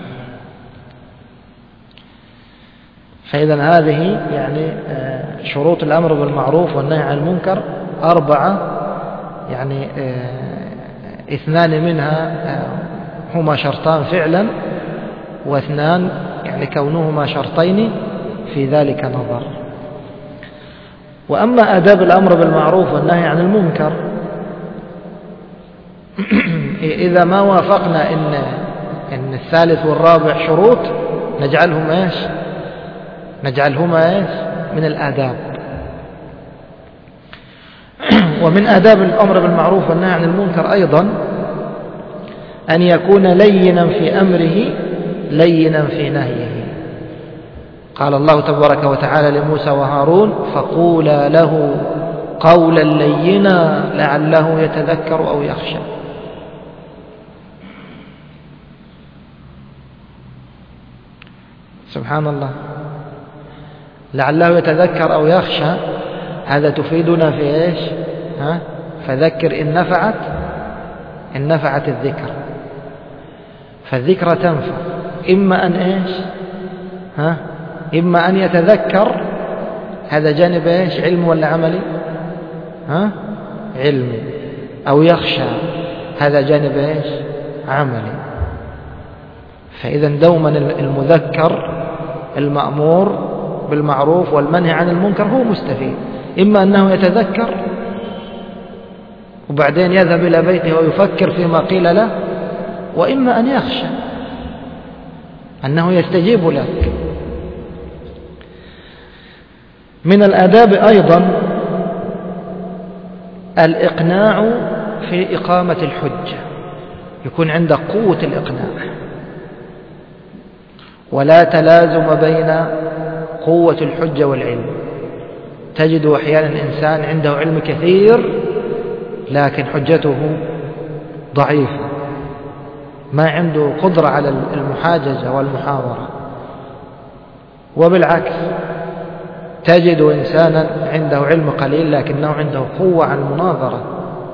فإذا هذه يعني شروط الأمر بالمعروف والنهي عن المنكر أربعة، يعني اثنان منها هما شرطان فعلا، واثنان يعني كونهما شرطين في ذلك نظر. وأما آداب الأمر بالمعروف والنهي عن المنكر إذا ما وافقنا إن إن الثالث والرابع شروط نجعلهم إيش؟ نجعلهما إيش؟ من الآداب. ومن آداب الأمر بالمعروف والنهي عن المنكر أيضا أن يكون لينا في أمره لينا في نهيه. قال الله تبارك وتعالى لموسى وهارون فقولا له قولا لينا لعله يتذكر أو يخشى. سبحان الله، لعله يتذكر أو يخشى، هذا تفيدنا في إيش؟ ها؟ فذكر إن نفعت إن نفعت الذكر. فالذكرى تنفع، إما أن إيش؟ ها؟ إما أن يتذكر، هذا جانب إيش؟ علم ولا عملي؟ ها؟ علمي. أو يخشى، هذا جانب إيش؟ عملي. فإذا دوما المذكر المأمور بالمعروف والمنهي عن المنكر هو مستفيد، إما أنه يتذكر وبعدين يذهب إلى بيته ويفكر فيما قيل له، وإما أن يخشى أنه يستجيب لك. من الآداب أيضا الإقناع في إقامة الحجة، يكون عندك قوة الإقناع، ولا تلازم بين قوة الحجة والعلم. تجد أحيانا إنسان عنده علم كثير لكن حجته ضعيفة، ما عنده قدرة على المحاججة والمحاورة. وبالعكس تجد إنسانا عنده علم قليل لكنه عنده قوة على المناظرة.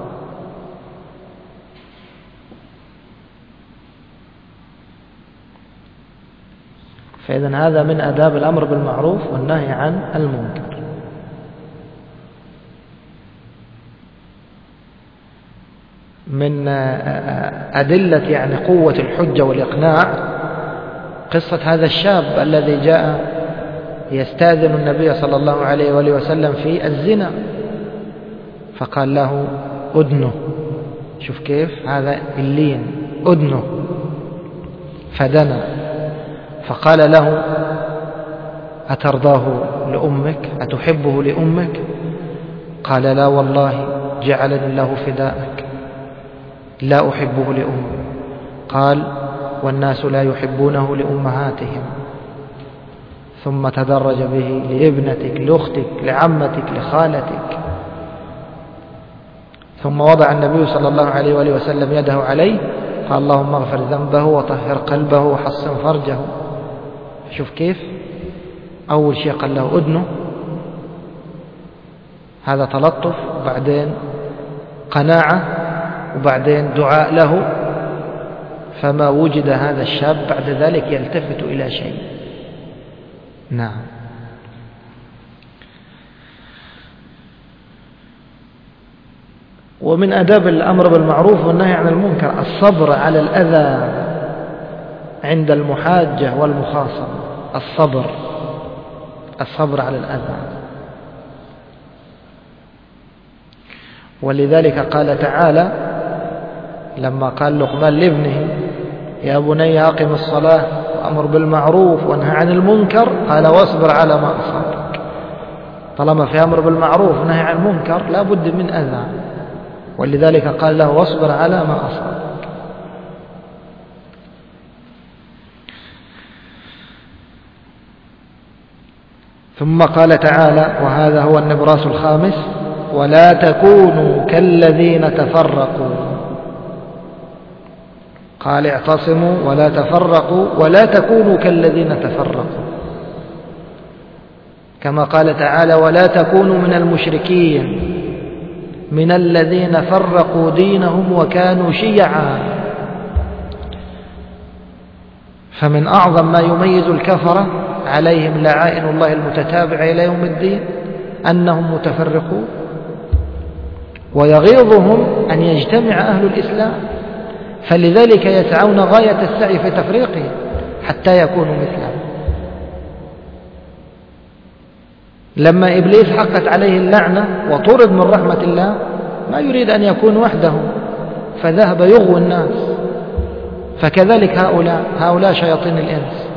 فإذن هذا من آداب الأمر بالمعروف والنهي عن المنكر. من أدلة يعني قوة الحجة والإقناع قصة هذا الشاب الذي جاء يستاذن النبي صلى الله عليه وآله وسلم في الزنا، فقال له أدنه. شوف كيف هذا اللين، أدنه. فدنا فقال له أترضاه لأمك؟ أتحبه لأمك؟ قال لا والله جعلني الله فداءك، لا أحبه لأمي. قال والناس لا يحبونه لأمهاتهم. ثم تدرج به لابنتك، لأختك، لعمتك، لخالتك. ثم وضع النبي صلى الله عليه وآله وسلم يده عليه، قال اللهم اغفر ذنبه وطهر قلبه وحصن فرجه. شوف كيف أول شيء قال له أدنه، هذا تلطف، وبعدين قناعة، وبعدين دعاء له. فما وجد هذا الشاب بعد ذلك يلتفت إلى شيء. نعم. ومن آداب الأمر بالمعروف والنهي عن المنكر الصبر على الأذى عند المحاجة والمخاصمة. الصبر الصبر على الأذى. ولذلك قال تعالى لما قال لقمان لابنه يا بني أقم الصلاة وأمر بالمعروف وانهى عن المنكر، قال واصبر على ما أصابك. طالما في أمر بالمعروف ونهي عن المنكر لا بد من أذى، ولذلك قال له واصبر على ما أصابك. ثم قال تعالى وهذا هو النبراس الخامس ولا تكونوا كالذين تفرقوا. قال اعتصموا ولا تفرقوا ولا تكونوا كالذين تفرقوا، كما قال تعالى ولا تكونوا من المشركين من الذين فرقوا دينهم وكانوا شيعا. فمن أعظم ما يميز الكفرة عليهم لعائن الله المتتابعة إلى يوم الدين أنهم متفرقون، ويغيظهم أن يجتمع أهل الإسلام، فلذلك يسعون غاية السعي في تفريقهم حتى يكونوا مثله. لما إبليس حقت عليه اللعنة وطرد من رحمة الله ما يريد أن يكون وحده، فذهب يغوي الناس. فكذلك هؤلاء هؤلاء شياطين الإنس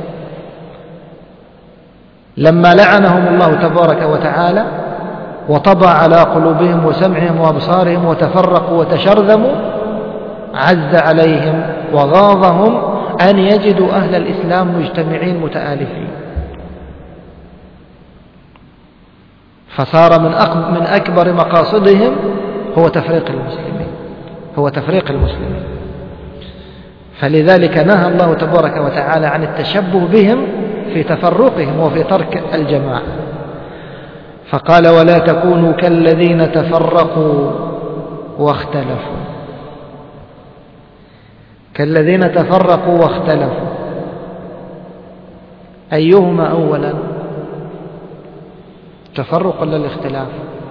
لما لعنهم الله تبارك وتعالى وطبع على قلوبهم وسمعهم وأبصارهم وتفرقوا وتشرذموا، عز عليهم وغاظهم أن يجدوا أهل الإسلام مجتمعين متآلفين، فصار من من أكبر مقاصدهم هو تفريق المسلمين هو تفريق المسلمين. فلذلك نهى الله تبارك وتعالى عن التشبه بهم في تفرقهم وفي ترك الجماعة، فقال ولا تكونوا كالذين تفرقوا واختلفوا. كالذين تفرقوا واختلفوا أيهما أولا، تفرق ولا الاختلاف؟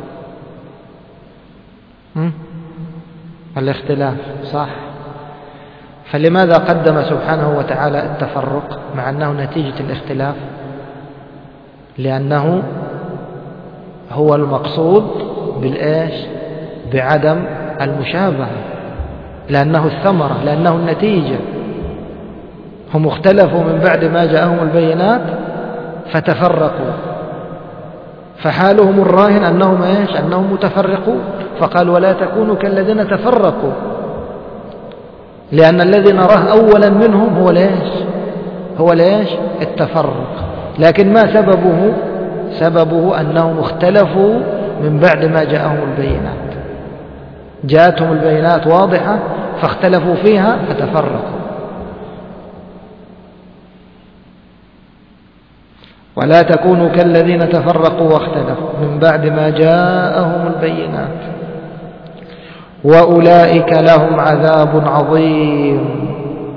الاختلاف صح. فلماذا قدم سبحانه وتعالى التفرق مع أنه نتيجة الاختلاف؟ لأنه هو المقصود بالإيش؟ بعدم المشابهة، لأنه الثمرة، لأنه النتيجة. هم اختلفوا من بعد ما جاءهم البينات فتفرقوا، فحالهم الراهن أنهم إيش؟ أنهم متفرقون. فقال ولا تكونوا كالذين تفرقوا، لأن الذي نراه أولا منهم هو ليش؟ هو ليش؟ التفرق. لكن ما سببه؟ سببه أنهم اختلفوا من بعد ما جاءهم البينات، جاءتهم البينات واضحة فاختلفوا فيها فتفرقوا. ولا تكونوا كالذين تفرقوا واختلفوا من بعد ما جاءهم البينات وأولئك لهم عذاب عظيم.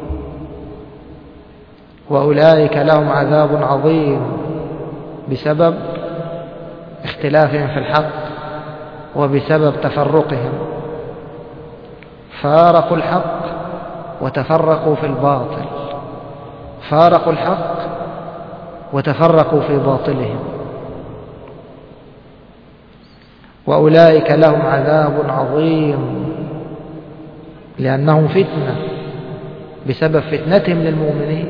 وأولئك لهم عذاب عظيم بسبب اختلافهم في الحق وبسبب تفرقهم، فارقوا الحق وتفرقوا في الباطل، فارقوا الحق وتفرقوا في باطلهم. وأولئك لهم عذاب عظيم لأنهم فتنة بسبب فتنتهم للمؤمنين.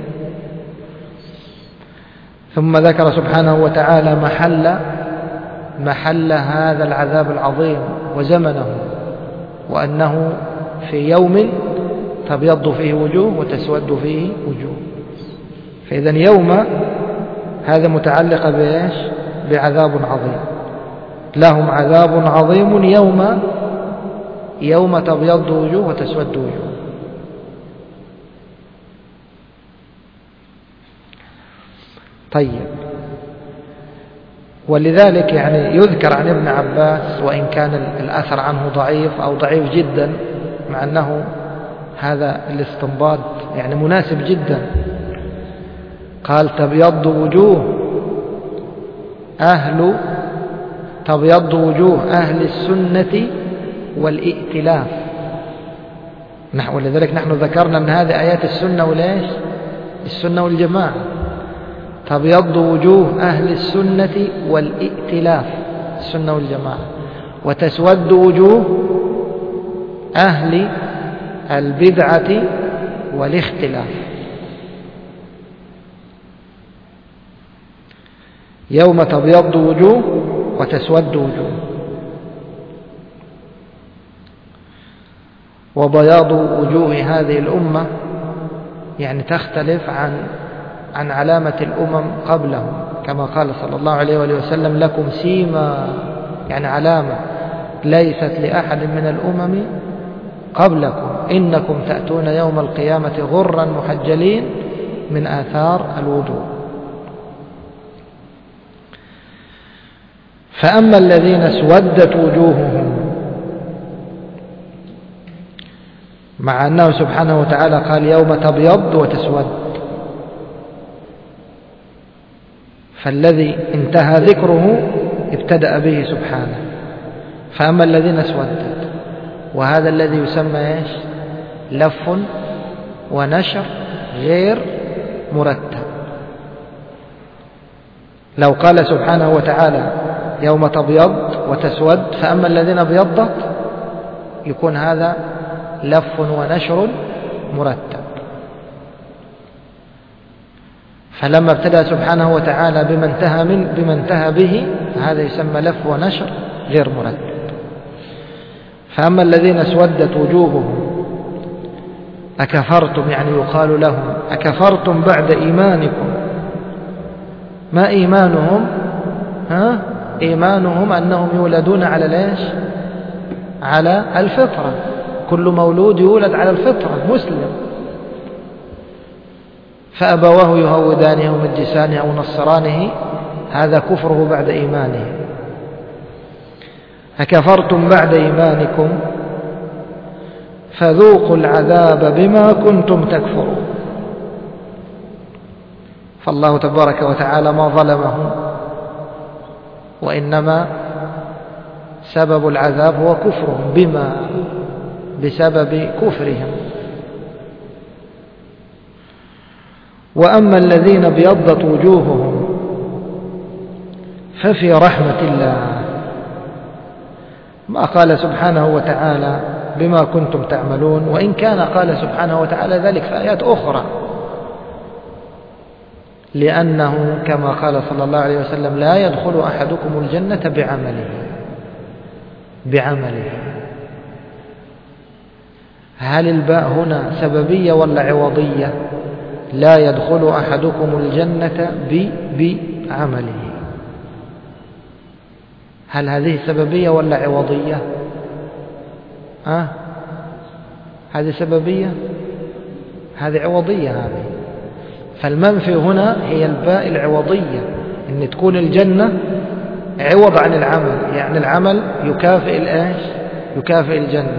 ثم ذكر سبحانه وتعالى محل محل هذا العذاب العظيم وزمنه، وأنه في يوم تبيض فيه وجوه وتسود فيه وجوه. فإذا يوم هذا متعلق بإيش؟ بعذاب عظيم. لهم عذاب عظيم يوم يوم تبيض وجوه وتسود وجوه. طيب، ولذلك يعني يذكر عن ابن عباس، وإن كان الأثر عنه ضعيف أو ضعيف جدا، مع أنه هذا الاستنباط يعني مناسب جدا. قال تبيض وجوه أهل تبيض وجوه أهل السنة والائتلاف. ولذلك نحن ذكرنا أن هذه آيات السنة وليش السنة والجماعة. تبيض وجوه أهل السنة والائتلاف، السنة والجماعة، وتسود وجوه أهل البدعة والاختلاف. يوم تبيض وجوه وتسود وجوه. وبياض وجوه هذه الأمة يعني تختلف عن عن علامة الأمم قبلهم، كما قال صلى الله عليه وآله وسلم لكم سيما، يعني علامة ليست لأحد من الأمم قبلكم، إنكم تأتون يوم القيامة غرا محجلين من آثار الوضوء. فأما الذين اسودت وجوههم، مع أنه سبحانه وتعالى قال يوم تبيض وتسود، فالذي انتهى ذكره ابتدأ به سبحانه. فأما الذين اسودت، وهذا الذي يسمى ايش؟ لف ونشر غير مرتب. لو قال سبحانه وتعالى يوم تبيض وتسود، فأما الذين ابيضت، يكون هذا لف ونشر مرتب. فلما ابتدأ سبحانه وتعالى بما انتهى من بما انتهى به، هذا يسمى لف ونشر غير مرتب. فأما الذين اسودت وجوههم أكفرتم، يعني يقال لهم أكفرتم بعد إيمانكم. ما إيمانهم؟ ها؟ إيمانهم أنهم يولدون على ليش؟ على الفطرة. كل مولود يولد على الفطرة مسلم، فأبواه يهودانه أو يمجسانه أو ينصرانه، هذا كفره بعد إيمانه. أكفرتم بعد إيمانكم فذوقوا العذاب بما كنتم تكفرون. فالله تبارك وتعالى ما ظلمهم، وإنما سبب العذاب هو كفرهم، بما بسبب كفرهم. وأما الذين ابيضت وجوههم ففي رحمة الله. ما قال سبحانه وتعالى بما كنتم تعملون، وإن كان قال سبحانه وتعالى ذلك في آيات أخرى، لأنه كما قال صلى الله عليه وسلم لا يدخل أحدكم الجنة بعمله بعمله. هل الباء هنا سببية ولا عوضية؟ لا يدخل أحدكم الجنة بعمله. هل هذه سببية ولا عوضية؟ أه؟ هذه سببية، هذه عوضية. هذه فالمنفي هنا هي الباء العوضية، أن تكون الجنة عوض عن العمل، يعني العمل يكافئ الآش يكافئ الجنة.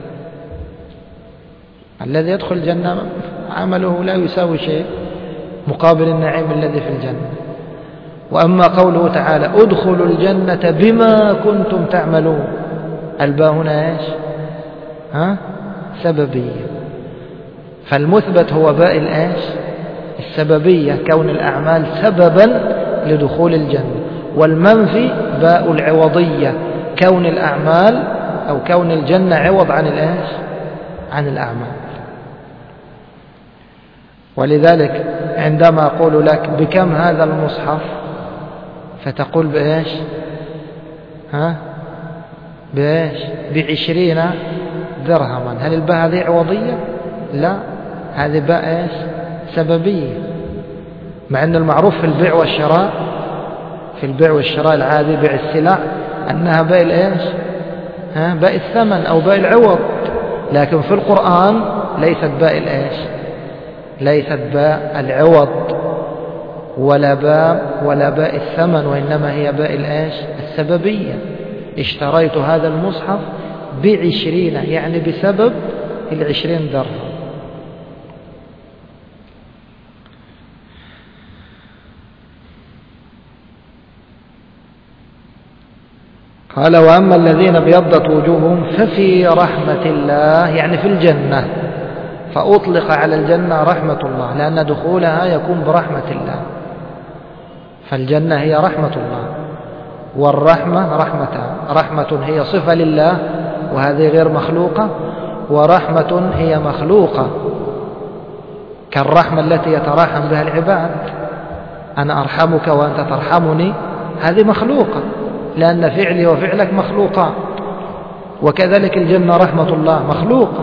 الذي يدخل الجنة عمله لا يساوي شيء مقابل النعيم الذي في الجنة. وأما قوله تعالى ادخلوا الجنة بما كنتم تعملون، الباء هنا ايش؟ ها؟ سببية. فالمثبت هو باء الايش؟ السببية، كون الأعمال سببا لدخول الجنة. والمنفي باء العوضية، كون الأعمال أو كون الجنة عوض عن الايش؟ عن الأعمال. ولذلك عندما أقول لك بكم هذا المصحف، فتقول بإيش؟ ها؟ بإيش؟ بعشرين درهما. هل الباء هذه عوضية؟ لا، هذه باء إيش؟ سببية. مع أن المعروف في البيع والشراء، في البيع والشراء العادي، بيع السلع، أنها باء الإيش؟ باء الثمن أو باء العوض، لكن في القرآن ليست باء الإيش ليست باء العوض ولا باء ولا باء الثمن، وإنما هي باء الإيش السببية. اشتريت هذا المصحف بعشرين، يعني بسبب العشرين درهم. قال وأما الذين ابيضت وجوههم ففي رحمة الله، يعني في الجنة، فأطلق على الجنة رحمة الله لأن دخولها يكون برحمة الله، فالجنة هي رحمة الله، والرحمة رحمتان، رحمة هي صفة لله وهذه غير مخلوقة، ورحمة هي مخلوقة كالرحمة التي يتراحم بها العباد، أنا أرحمك وأنت ترحمني، هذه مخلوقة لأن فعلي وفعلك مخلوقان، وكذلك الجنة رحمة الله مخلوقة.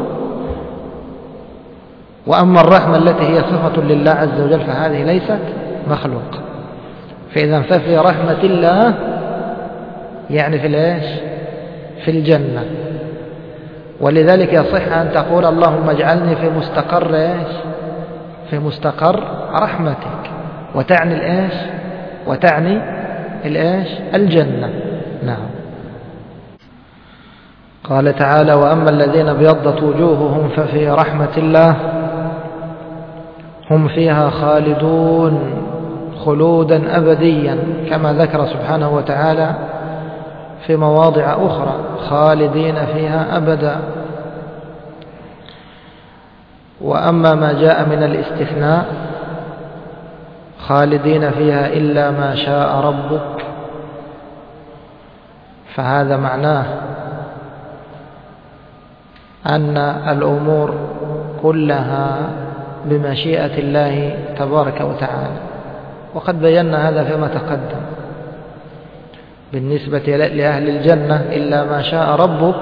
وأما الرحمة التي هي صفة لله عز وجل فهذه ليست مخلوقة. فإذا ففي رحمة الله يعني في الإيش في الجنة. ولذلك يصح أن تقول اللهم اجعلني في مستقر إيش في مستقر رحمتك، وتعني الإيش وتعني الإيش الجنة. نعم. قال تعالى وأما الذين ابيضت وجوههم ففي رحمة الله هم فيها خالدون خلودا أبديا، كما ذكر سبحانه وتعالى في مواضع أخرى خالدين فيها أبدا. وأما ما جاء من الاستثناء خالدين فيها إلا ما شاء ربك، فهذا معناه أن الأمور كلها بمشيئة الله تبارك وتعالى، وقد بينا هذا فيما تقدم. بالنسبة لأهل الجنة إلا ما شاء ربك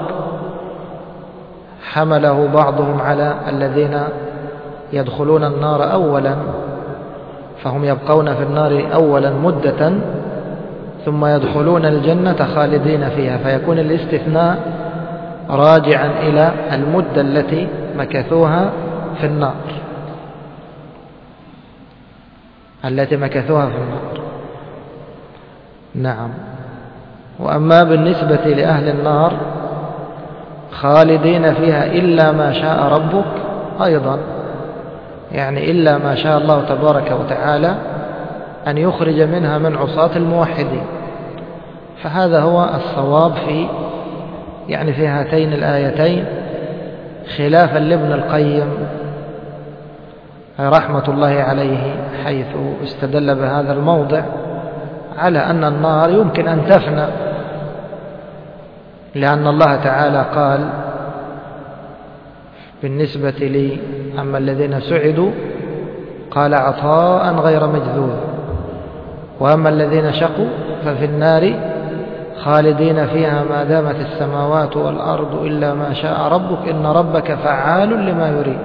حمله بعضهم على الذين يدخلون النار أولا، فهم يبقون في النار أولا مدة ثم يدخلون الجنة خالدين فيها، فيكون الاستثناء راجعا إلى المدة التي مكثوها في النار التي مكثوها في النار. نعم. وأما بالنسبة لأهل النار خالدين فيها إلا ما شاء ربك أيضا، يعني إلا ما شاء الله تبارك وتعالى أن يخرج منها من عصاة الموحدين. فهذا هو الصواب في يعني في هاتين الآيتين، خلافا لابن القيم رحمة الله عليه، حيث استدل بهذا الموضع على أن النار يمكن أن تفنى، لأن الله تعالى قال بالنسبة لي أما الذين سعدوا قال عطاء غير مجذوذ، وأما الذين شقوا ففي النار خالدين فيها ما دامت السماوات والأرض إلا ما شاء ربك إن ربك فعال لما يريد.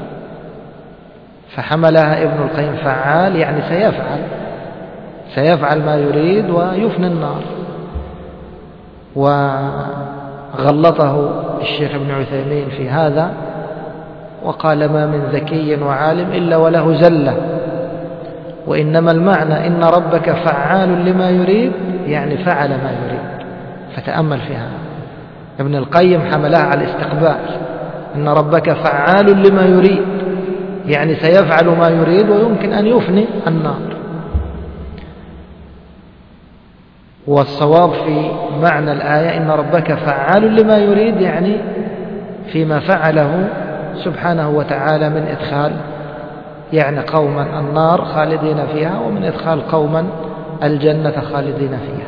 فحملها ابن القيم فعال يعني سيفعل سيفعل ما يريد ويفني النار. وغلطه الشيخ ابن عثيمين في هذا وقال ما من ذكي وعالم إلا وله زلة، وإنما المعنى إن ربك فعال لما يريد يعني فعل ما يريد. فتأمل فيها. ابن القيم حملها على الاستقبال، إن ربك فعال لما يريد يعني سيفعل ما يريد ويمكن أن يفني النار. والصواب في معنى الآية إن ربك فعال لما يريد يعني فيما فعله سبحانه وتعالى من إدخال يعني قوما النار خالدين فيها، ومن إدخال قوما الجنة خالدين فيها.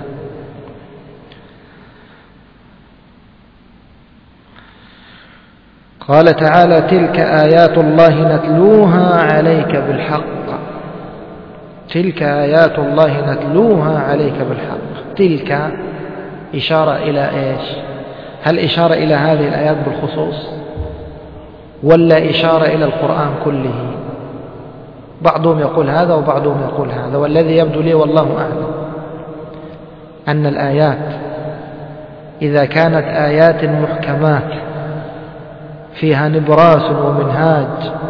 قال تعالى تلك آيات الله نتلوها عليك بالحق. تلك آيات الله نتلوها عليك بالحق. تلك إشارة إلى إيش؟ هل إشارة إلى هذه الآيات بالخصوص ولا إشارة إلى القرآن كله؟ بعضهم يقول هذا وبعضهم يقول هذا، والذي يبدو لي والله أعلم أن الآيات إذا كانت آيات محكمات فيها نبراس ومنهاج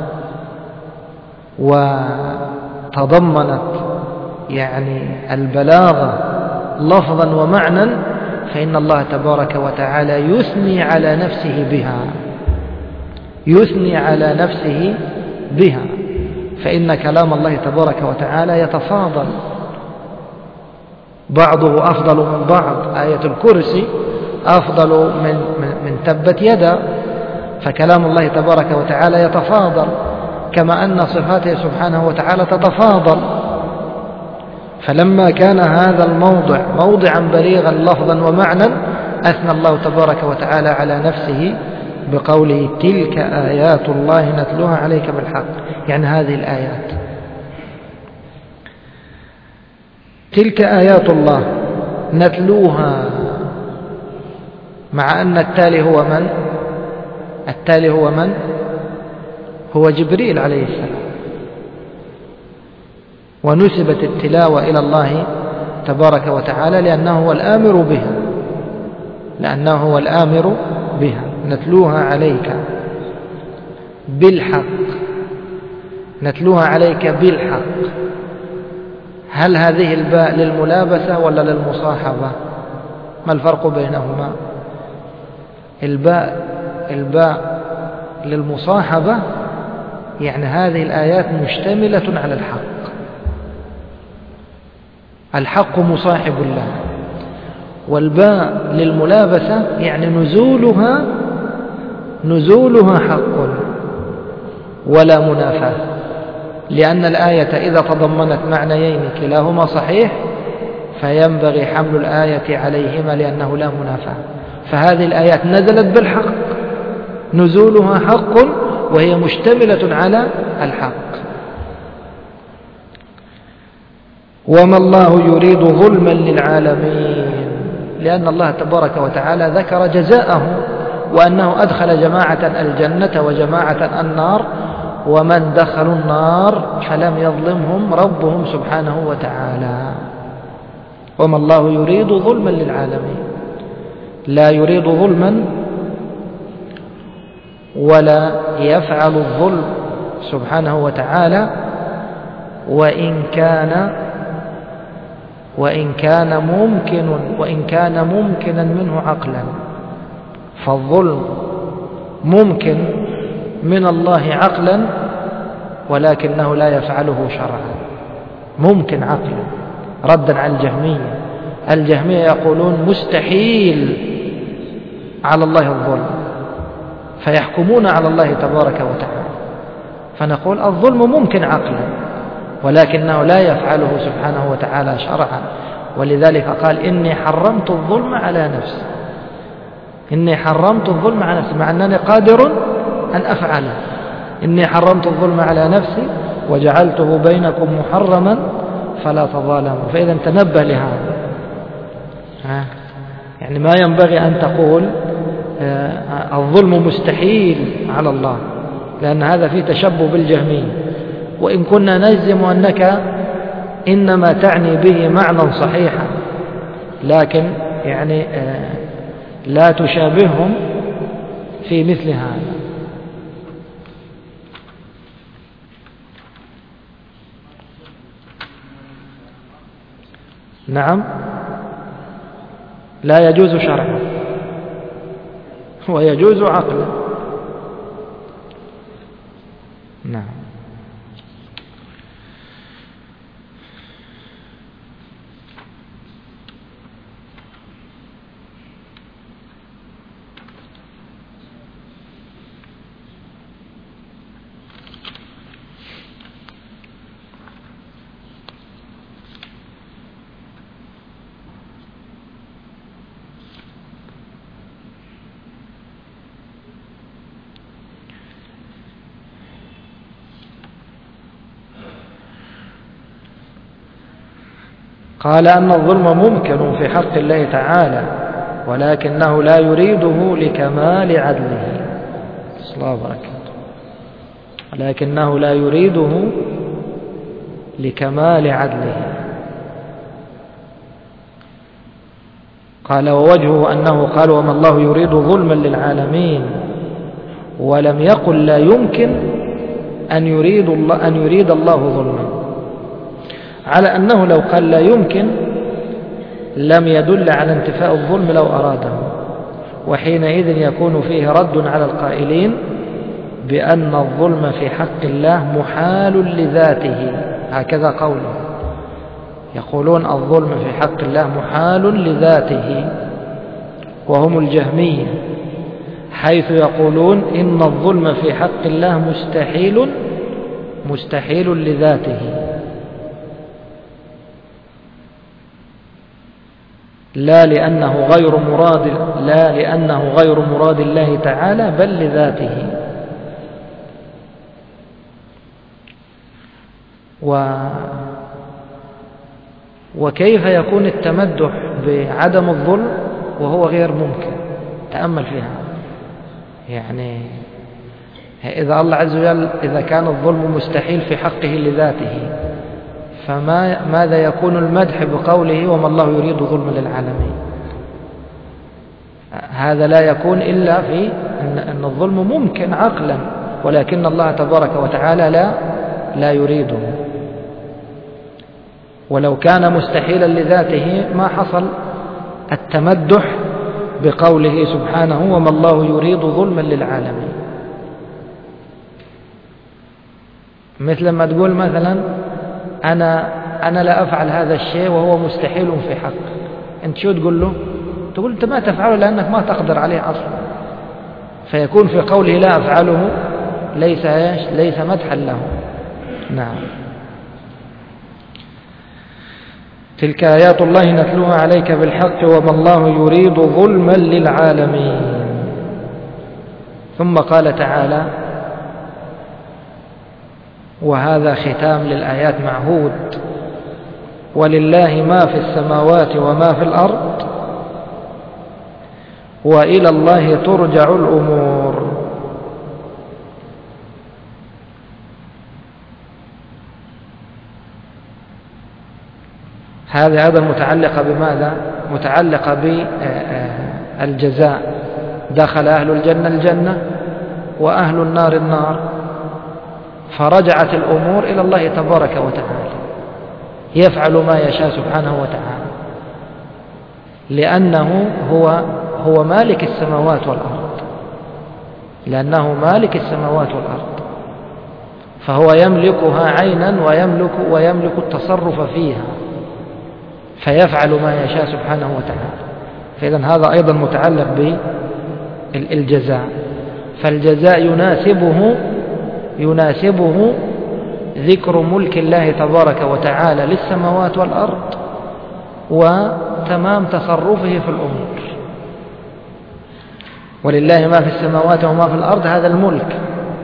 وتضمنت يعني البلاغة لفظا ومعنى، فإن الله تبارك وتعالى يثني على نفسه بها، يثني على نفسه بها، فإن كلام الله تبارك وتعالى يتفاضل، بعضه أفضل من بعض. آية الكرسي أفضل من, من, من تبت يدا، فكلام الله تبارك وتعالى يتفاضل، كما أن صفاته سبحانه وتعالى تتفاضل. فلما كان هذا الموضع موضعا بليغا لفظا ومعنى، أثنى الله تبارك وتعالى على نفسه بقوله تلك آيات الله نتلوها عليك بالحق، يعني هذه الآيات تلك آيات الله نتلوها، مع أن التالي هو من؟ التالي هو من؟ هو جبريل عليه السلام، ونسبت التلاوة إلى الله تبارك وتعالى لأنه هو الآمر بها، لأنه هو الآمر بها. نتلوها عليك بالحق، نتلوها عليك بالحق. هل هذه الباء للملابسة ولا للمصاحبة؟ ما الفرق بينهما؟ الباء الباء للمصاحبة، يعني هذه الآيات مشتملة على الحق، الحق مصاحب له. والباء للملابسة يعني نزولها نزولها حق ولا منافاة، لأن الآية إذا تضمنت معنيين كلاهما صحيح فينبغي حمل الآية عليهما لأنه لا منافاة. فهذه الآيات نزلت بالحق، نزولها حق وهي مشتملة على الحق. وما الله يريد ظلما للعالمين، لأن الله تبارك وتعالى ذكر جزاءه، وأنه أدخل جماعة الجنة وجماعة النار، ومن دخلوا النار فلم يظلمهم ربهم سبحانه وتعالى. وما الله يريد ظلما للعالمين، لا يريد ظلما ولا يفعل الظلم سبحانه وتعالى، وإن كان وإن كان ممكن وإن كان ممكنا منه عقلا، فالظلم ممكن من الله عقلا ولكنه لا يفعله شرعا، ممكن عقلا، ردا على الجهمية. الجهمية يقولون مستحيل على الله الظلم، فيحكمون على الله تبارك وتعالى. فنقول الظلم ممكن عقلا ولكنه لا يفعله سبحانه وتعالى شرعا، ولذلك قال إني حرمت الظلم على نفسي، إني حرمت الظلم على نفسي، مع أنني قادر أن أفعله. إني حرمت الظلم على نفسي وجعلته بينكم محرما فلا تظالموا. فإذا تنبه لهذا، يعني ما ينبغي أن تقول الظلم مستحيل على الله، لأن هذا فيه تشبه بالجهمية. وإن كنا نجزم أنك إنما تعني به معنى صحيحا، لكن يعني لا تشابههم في مثل هذا. نعم، لا يجوز شرعا ويجوز عقلا. نعم. قال أن الظلم ممكن في حق الله تعالى ولكنه لا يريده لكمال عدله، صلى الله وبركاته، ولكنه لا يريده لكمال عدله. قال ووجهه أنه قال وما الله يريد ظلما للعالمين، ولم يقل لا يمكن أن يريد الله, أن يريد الله ظلما، على أنه لو قال لا يمكن لم يدل على انتفاء الظلم لو أراده، وحينئذ يكون فيه رد على القائلين بأن الظلم في حق الله محال لذاته، هكذا قوله، يقولون الظلم في حق الله محال لذاته، وهم الجهمية، حيث يقولون إن الظلم في حق الله مستحيل مستحيل لذاته، لا لأنه غير مراد لا لأنه غير مراد الله تعالى بل لذاته. و وكيف يكون التمدح بعدم الظلم وهو غير ممكن؟ تأمل فيها. يعني إذا الله عز وجل إذا كان الظلم مستحيل في حقه لذاته، فما ماذا يكون المدح بقوله وما الله يريد ظلما للعالمين؟ هذا لا يكون إلا في أن الظلم ممكن عقلا، ولكن الله تبارك وتعالى لا لا يريده. ولو كان مستحيلا لذاته ما حصل التمدح بقوله سبحانه وما الله يريد ظلما للعالمين. مثل ما تقول مثلا أنا أنا لا أفعل هذا الشيء وهو مستحيل في حق، أنت شو تقول له؟ تقول أنت ما تفعله لأنك ما تقدر عليه أصلا، فيكون في قوله لا أفعله ليس ليس مدحا له. نعم. تلك آيات الله نتلوها عليك بالحق وما الله يريد ظلما للعالمين. ثم قال تعالى وهذا ختام للآيات معهود ولله ما في السماوات وما في الأرض وإلى الله ترجع الأمور. هذه أيضا متعلقة بماذا؟ متعلقة بالجزاء. دخل أهل الجنة الجنة وأهل النار النار، فرجعت الأمور إلى الله تبارك وتعالى، يفعل ما يشاء سبحانه وتعالى، لأنه هو هو مالك السماوات والأرض، لأنه مالك السماوات والأرض، فهو يملكها عينا ويملك ويملك التصرف فيها، فيفعل ما يشاء سبحانه وتعالى. فإذن هذا أيضا متعلق بالجزاء، فالجزاء يناسبه يناسبه ذكر ملك الله تبارك وتعالى للسماوات والأرض وتمام تصرفه في الأمور. ولله ما في السماوات وما في الأرض، هذا الملك،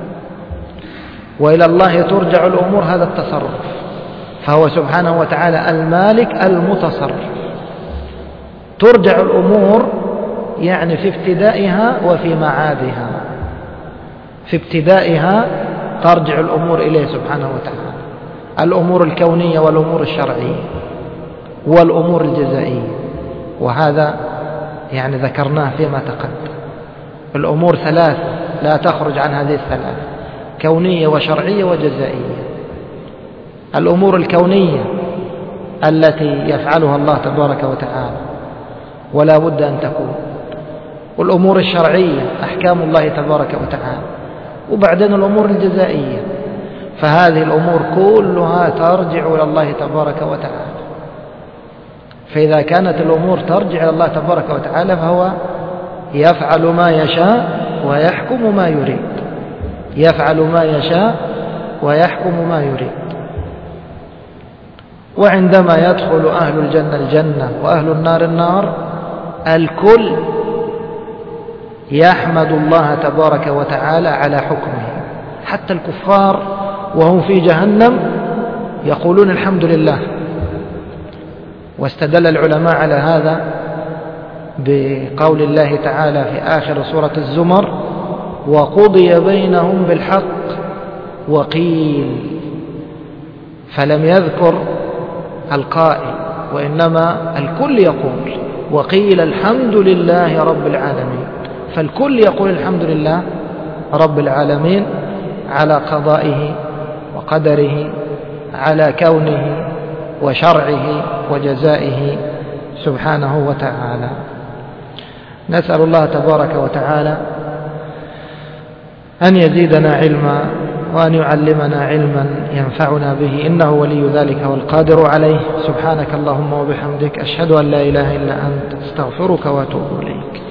وإلى الله ترجع الأمور، هذا التصرف، فهو سبحانه وتعالى المالك المتصرف. ترجع الأمور يعني في ابتدائها وفي معادها. في ابتدائها ترجع الأمور إليه سبحانه وتعالى، الأمور الكونية والأمور الشرعية والأمور الجزائية، وهذا يعني ذكرناه فيما تقدم. الأمور ثلاث لا تخرج عن هذه الثلاث، كونية وشرعية وجزائية. الأمور الكونية التي يفعلها الله تبارك وتعالى ولا بد أن تكون، والأمور الشرعية أحكام الله تبارك وتعالى، وبعدين الأمور الجزائية. فهذه الأمور كلها ترجع إلى الله تبارك وتعالى. فإذا كانت الأمور ترجع إلى الله تبارك وتعالى فهو يفعل ما يشاء ويحكم ما يريد، يفعل ما يشاء ويحكم ما يريد. وعندما يدخل أهل الجنة الجنة وأهل النار النار، الكل يحمد الله تبارك وتعالى على حكمه، حتى الكفار وهم في جهنم يقولون الحمد لله. واستدل العلماء على هذا بقول الله تعالى في آخر سورة الزمر وقضي بينهم بالحق وقيل، فلم يذكر القائل، وإنما الكل يقول وقيل الحمد لله رب العالمين. فالكل يقول الحمد لله رب العالمين على قضائه وقدره، على كونه وشرعه وجزائه سبحانه وتعالى. نسأل الله تبارك وتعالى أن يزيدنا علما وأن يعلمنا علما ينفعنا به، إنه ولي ذلك والقادر عليه. سبحانك اللهم وبحمدك، أشهد أن لا إله إلا أنت، استغفرك وأتوب إليك.